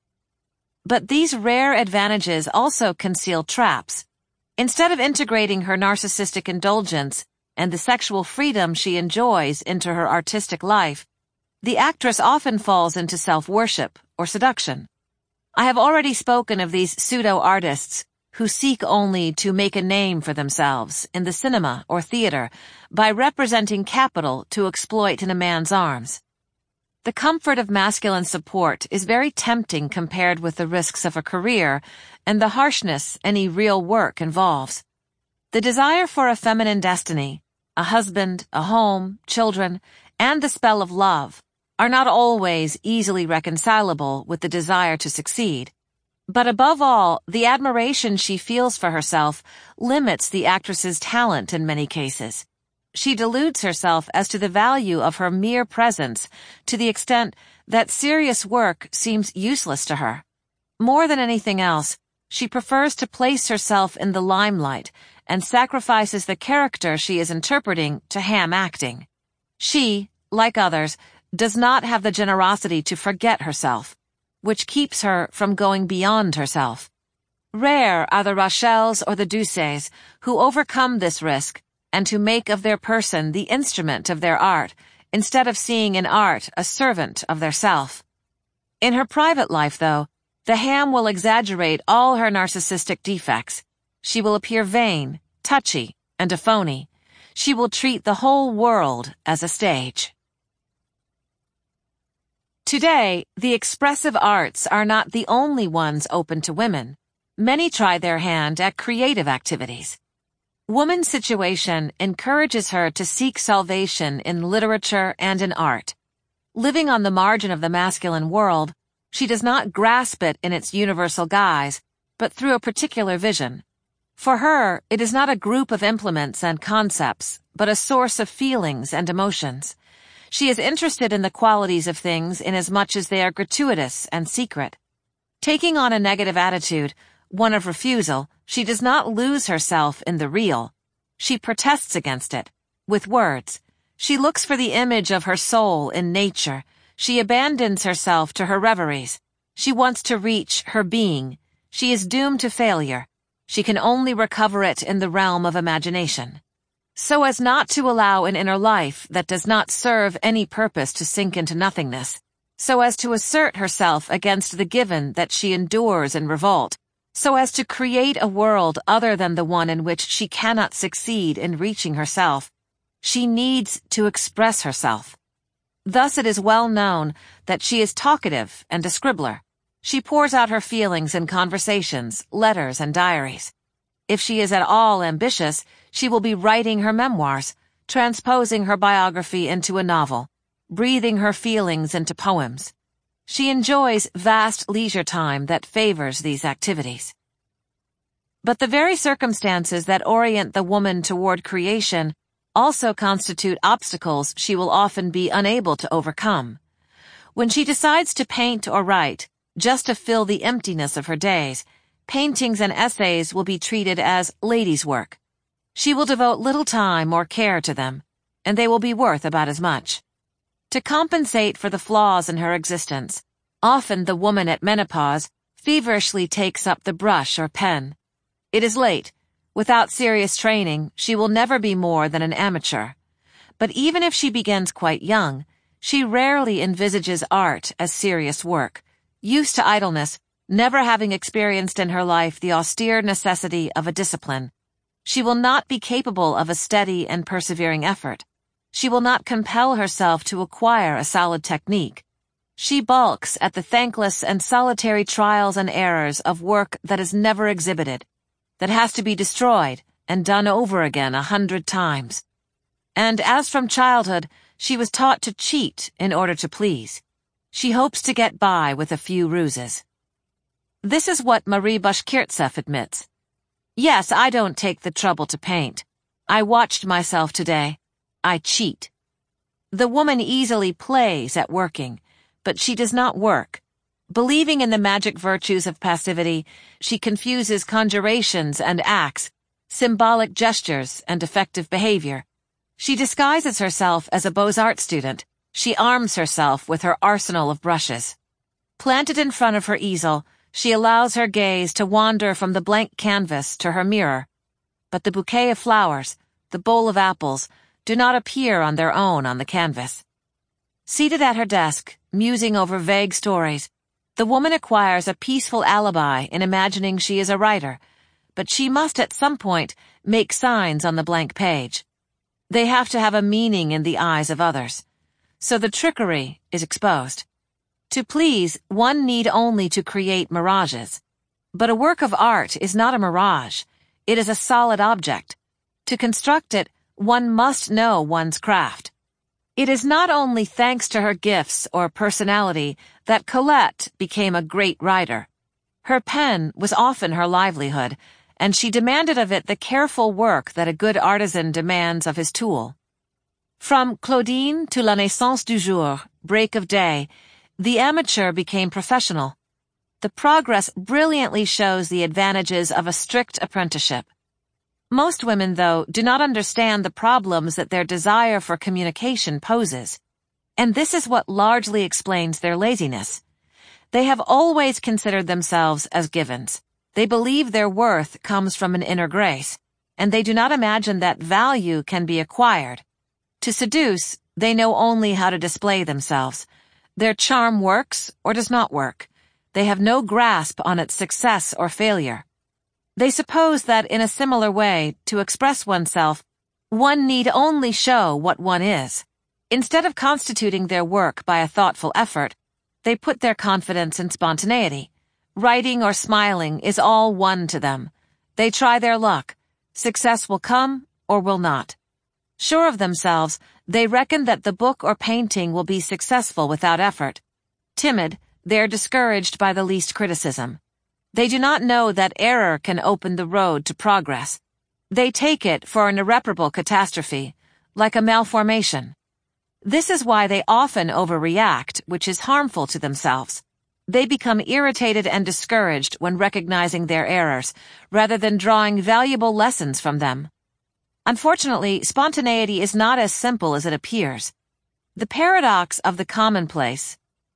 But these rare advantages also conceal traps. Instead of integrating her narcissistic indulgence and the sexual freedom she enjoys into her artistic life, the actress often falls into self-worship or seduction. I have already spoken of these pseudo-artists who seek only to make a name for themselves in the cinema or theater by representing capital to exploit in a man's arms. The comfort of masculine support is very tempting compared with the risks of a career and the harshness any real work involves. The desire for a feminine destiny, a husband, a home, children, and the spell of love are not always easily reconcilable with the desire to succeed. But above all, the admiration she feels for herself limits the actress's talent in many cases. She deludes herself as to the value of her mere presence to the extent that serious work seems useless to her. More than anything else, she prefers to place herself in the limelight and sacrifices the character she is interpreting to ham acting. She, like others, does not have the generosity to forget herself, which keeps her from going beyond herself. Rare are the Rachels or the Douces who overcome this risk and who make of their person the instrument of their art, instead of seeing in art a servant of their self. In her private life, though, the ham will exaggerate all her narcissistic defects. She will appear vain, touchy, and a phony. She will treat the whole world as a stage. Today, the expressive arts are not the only ones open to women. Many try their hand at creative activities. Woman's situation encourages her to seek salvation in literature and in art. Living on the margin of the masculine world, she does not grasp it in its universal guise, but through a particular vision. For her, it is not a group of implements and concepts, but a source of feelings and emotions. She is interested in the qualities of things inasmuch as they are gratuitous and secret. Taking on a negative attitude, one of refusal, she does not lose herself in the real. She protests against it, with words. She looks for the image of her soul in nature. She abandons herself to her reveries. She wants to reach her being. She is doomed to failure. She can only recover it in the realm of imagination. So as not to allow an inner life that does not serve any purpose to sink into nothingness, so as to assert herself against the given that she endures in revolt, so as to create a world other than the one in which she cannot succeed in reaching herself, she needs to express herself. Thus it is well known that she is talkative and a scribbler. She pours out her feelings in conversations, letters, and diaries. If she is at all ambitious, she will be writing her memoirs, transposing her biography into a novel, breathing her feelings into poems. She enjoys vast leisure time that favors these activities. But the very circumstances that orient the woman toward creation also constitute obstacles she will often be unable to overcome. When she decides to paint or write, just to fill the emptiness of her days, paintings and essays will be treated as ladies' work. She will devote little time or care to them, and they will be worth about as much. To compensate for the flaws in her existence, often the woman at menopause feverishly takes up the brush or pen. It is late. Without serious training, she will never be more than an amateur. But even if she begins quite young, she rarely envisages art as serious work, used to idleness, never having experienced in her life the austere necessity of a discipline. She will not be capable of a steady and persevering effort. She will not compel herself to acquire a solid technique. She balks at the thankless and solitary trials and errors of work that is never exhibited, that has to be destroyed and done over again a hundred times. And as from childhood, she was taught to cheat in order to please. She hopes to get by with a few ruses. This is what Marie Bashkirtsev admits. Yes, I don't take the trouble to paint. I watched myself today. I cheat. The woman easily plays at working, but she does not work. Believing in the magic virtues of passivity, she confuses conjurations and acts, symbolic gestures and effective behavior. She disguises herself as a Beaux-Arts student. She arms herself with her arsenal of brushes. Planted in front of her easel, she allows her gaze to wander from the blank canvas to her mirror. But the bouquet of flowers, the bowl of apples, do not appear on their own on the canvas. Seated at her desk, musing over vague stories, the woman acquires a peaceful alibi in imagining she is a writer, but she must at some point make signs on the blank page. They have to have a meaning in the eyes of others. So the trickery is exposed. To please, one need only to create mirages. But a work of art is not a mirage. It is a solid object. To construct it, one must know one's craft. It is not only thanks to her gifts or personality that Colette became a great writer. Her pen was often her livelihood, and she demanded of it the careful work that a good artisan demands of his tool. From Claudine to La Naissance du Jour, Break of Day, the amateur became professional. The progress brilliantly shows the advantages of a strict apprenticeship. Most women, though, do not understand the problems that their desire for communication poses, and this is what largely explains their laziness. They have always considered themselves as givens. They believe their worth comes from an inner grace, and they do not imagine that value can be acquired. To seduce, they know only how to display themselves. Their charm works or does not work. They have no grasp on its success or failure. They suppose that in a similar way, to express oneself, one need only show what one is. Instead of constituting their work by a thoughtful effort, they put their confidence in spontaneity. Writing or smiling is all one to them. They try their luck. Success will come or will not. Sure of themselves, they reckon that the book or painting will be successful without effort. Timid, they are discouraged by the least criticism. They do not know that error can open the road to progress. They take it for an irreparable catastrophe, like a malformation. This is why they often overreact, which is harmful to themselves. They become irritated and discouraged when recognizing their errors, rather than drawing valuable lessons from them. Unfortunately, spontaneity is not as simple as it appears. The paradox of the commonplace,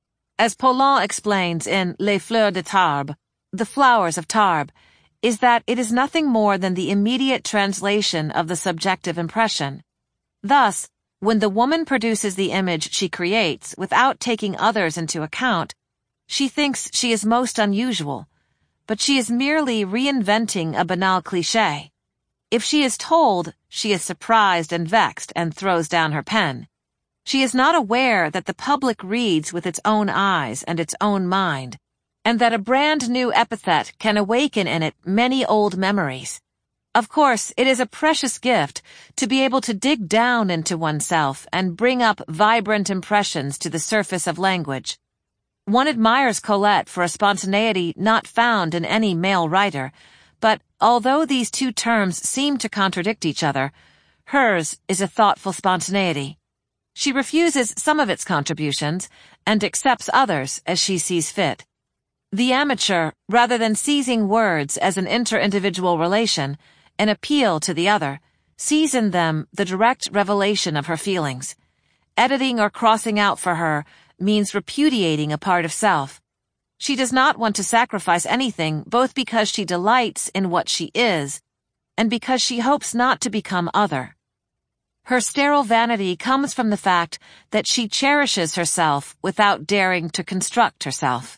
as Paulhan explains in Les Fleurs de Tarbes, The Flowers of Tarbes, is that it is nothing more than the immediate translation of the subjective impression. Thus, when the woman produces the image she creates without taking others into account, she thinks she is most unusual, but she is merely reinventing a banal cliché. If she is told, she is surprised and vexed and throws down her pen. She is not aware that the public reads with its own eyes and its own mind, and that a brand new epithet can awaken in it many old memories. Of course, it is a precious gift to be able to dig down into oneself and bring up vibrant impressions to the surface of language. One admires Colette for a spontaneity not found in any male writer, but although these two terms seem to contradict each other, hers is a thoughtful spontaneity. She refuses some of its contributions and accepts others as she sees fit. The amateur, rather than seizing words as an inter-individual relation, an appeal to the other, sees in them the direct revelation of her feelings. Editing or crossing out for her means repudiating a part of self. She does not want to sacrifice anything, both because she delights in what she is and because she hopes not to become other. Her sterile vanity comes from the fact that she cherishes herself without daring to construct herself.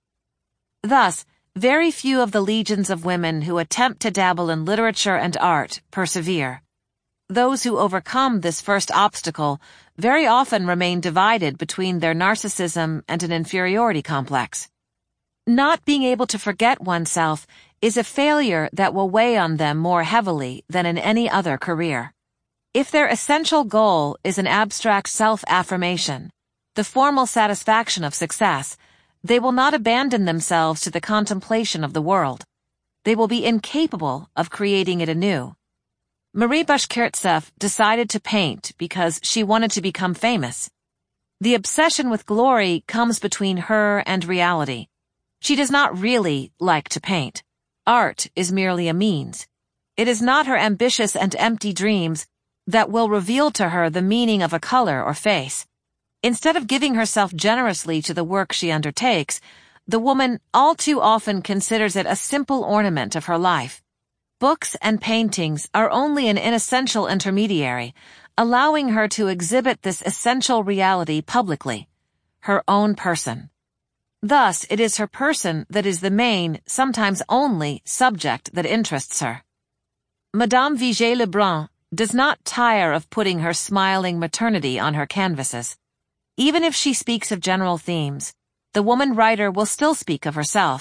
Thus, very few of the legions of women who attempt to dabble in literature and art persevere. Those who overcome this first obstacle very often remain divided between their narcissism and an inferiority complex. Not being able to forget oneself is a failure that will weigh on them more heavily than in any other career. If their essential goal is an abstract self-affirmation, the formal satisfaction of success, they will not abandon themselves to the contemplation of the world. They will be incapable of creating it anew. Marie Bashkirtseff decided to paint because she wanted to become famous. The obsession with glory comes between her and reality. She does not really like to paint. Art is merely a means. It is not her ambitious and empty dreams that will reveal to her the meaning of a color or face. Instead of giving herself generously to the work she undertakes, the woman all too often considers it a simple ornament of her life. Books and paintings are only an inessential intermediary, allowing her to exhibit this essential reality publicly, her own person. Thus, it is her person that is the main, sometimes only, subject that interests her. Madame Vigée-Lebrun does not tire of putting her smiling maternity on her canvases. Even if she speaks of general themes, the woman writer will still speak of herself.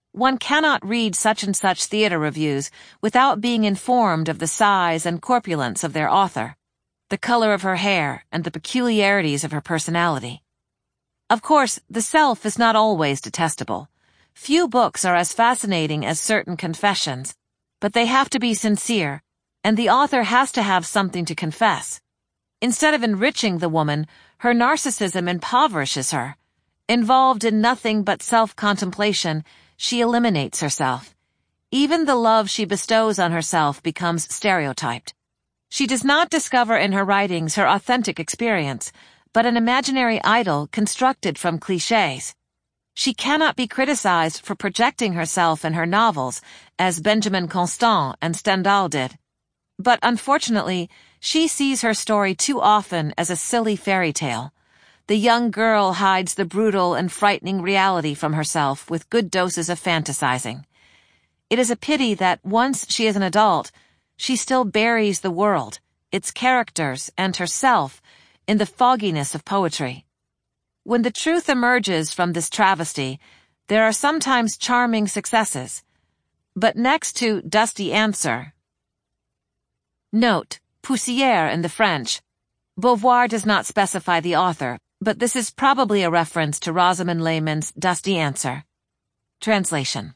One cannot read such and such theater reviews without being informed of the size and corpulence of their author, the color of her hair, and the peculiarities of her personality. Of course, the self is not always detestable. Few books are as fascinating as certain confessions, but they have to be sincere, and the author has to have something to confess. Instead of enriching the woman, her narcissism impoverishes her. Involved in nothing but self-contemplation, she eliminates herself. Even the love she bestows on herself becomes stereotyped. She does not discover in her writings her authentic experience, but an imaginary idol constructed from clichés. She cannot be criticized for projecting herself in her novels, as Benjamin Constant and Stendhal did. But unfortunately, she sees her story too often as a silly fairy tale. The young girl hides the brutal and frightening reality from herself with good doses of fantasizing. It is a pity that once she is an adult, she still buries the world, its characters, and herself in the fogginess of poetry. When the truth emerges from this travesty, there are sometimes charming successes. But next to Dusty Answer, note, poussière in the French. Beauvoir does not specify the author, but this is probably a reference to Rosamund Lehmann's Dusty Answer. Translation.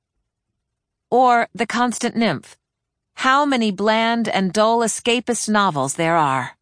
Or The Constant Nymph. How many bland and dull escapist novels there are.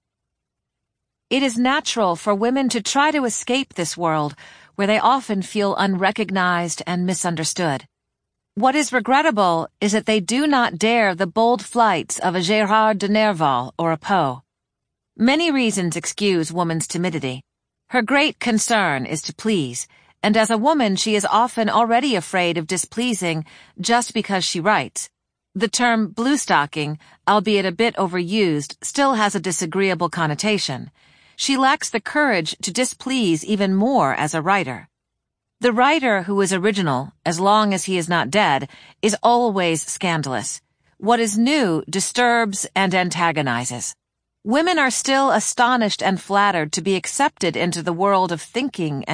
It is natural for women to try to escape this world where they often feel unrecognized and misunderstood. What is regrettable is that they do not dare the bold flights of a Gérard de Nerval or a Poe. Many reasons excuse woman's timidity. Her great concern is to please, and as a woman she is often already afraid of displeasing just because she writes. The term bluestocking, albeit a bit overused, still has a disagreeable connotation. She lacks the courage to displease even more as a writer. The writer who is original, as long as he is not dead, is always scandalous. What is new disturbs and antagonizes. Women are still astonished and flattered to be accepted into the world of thinking and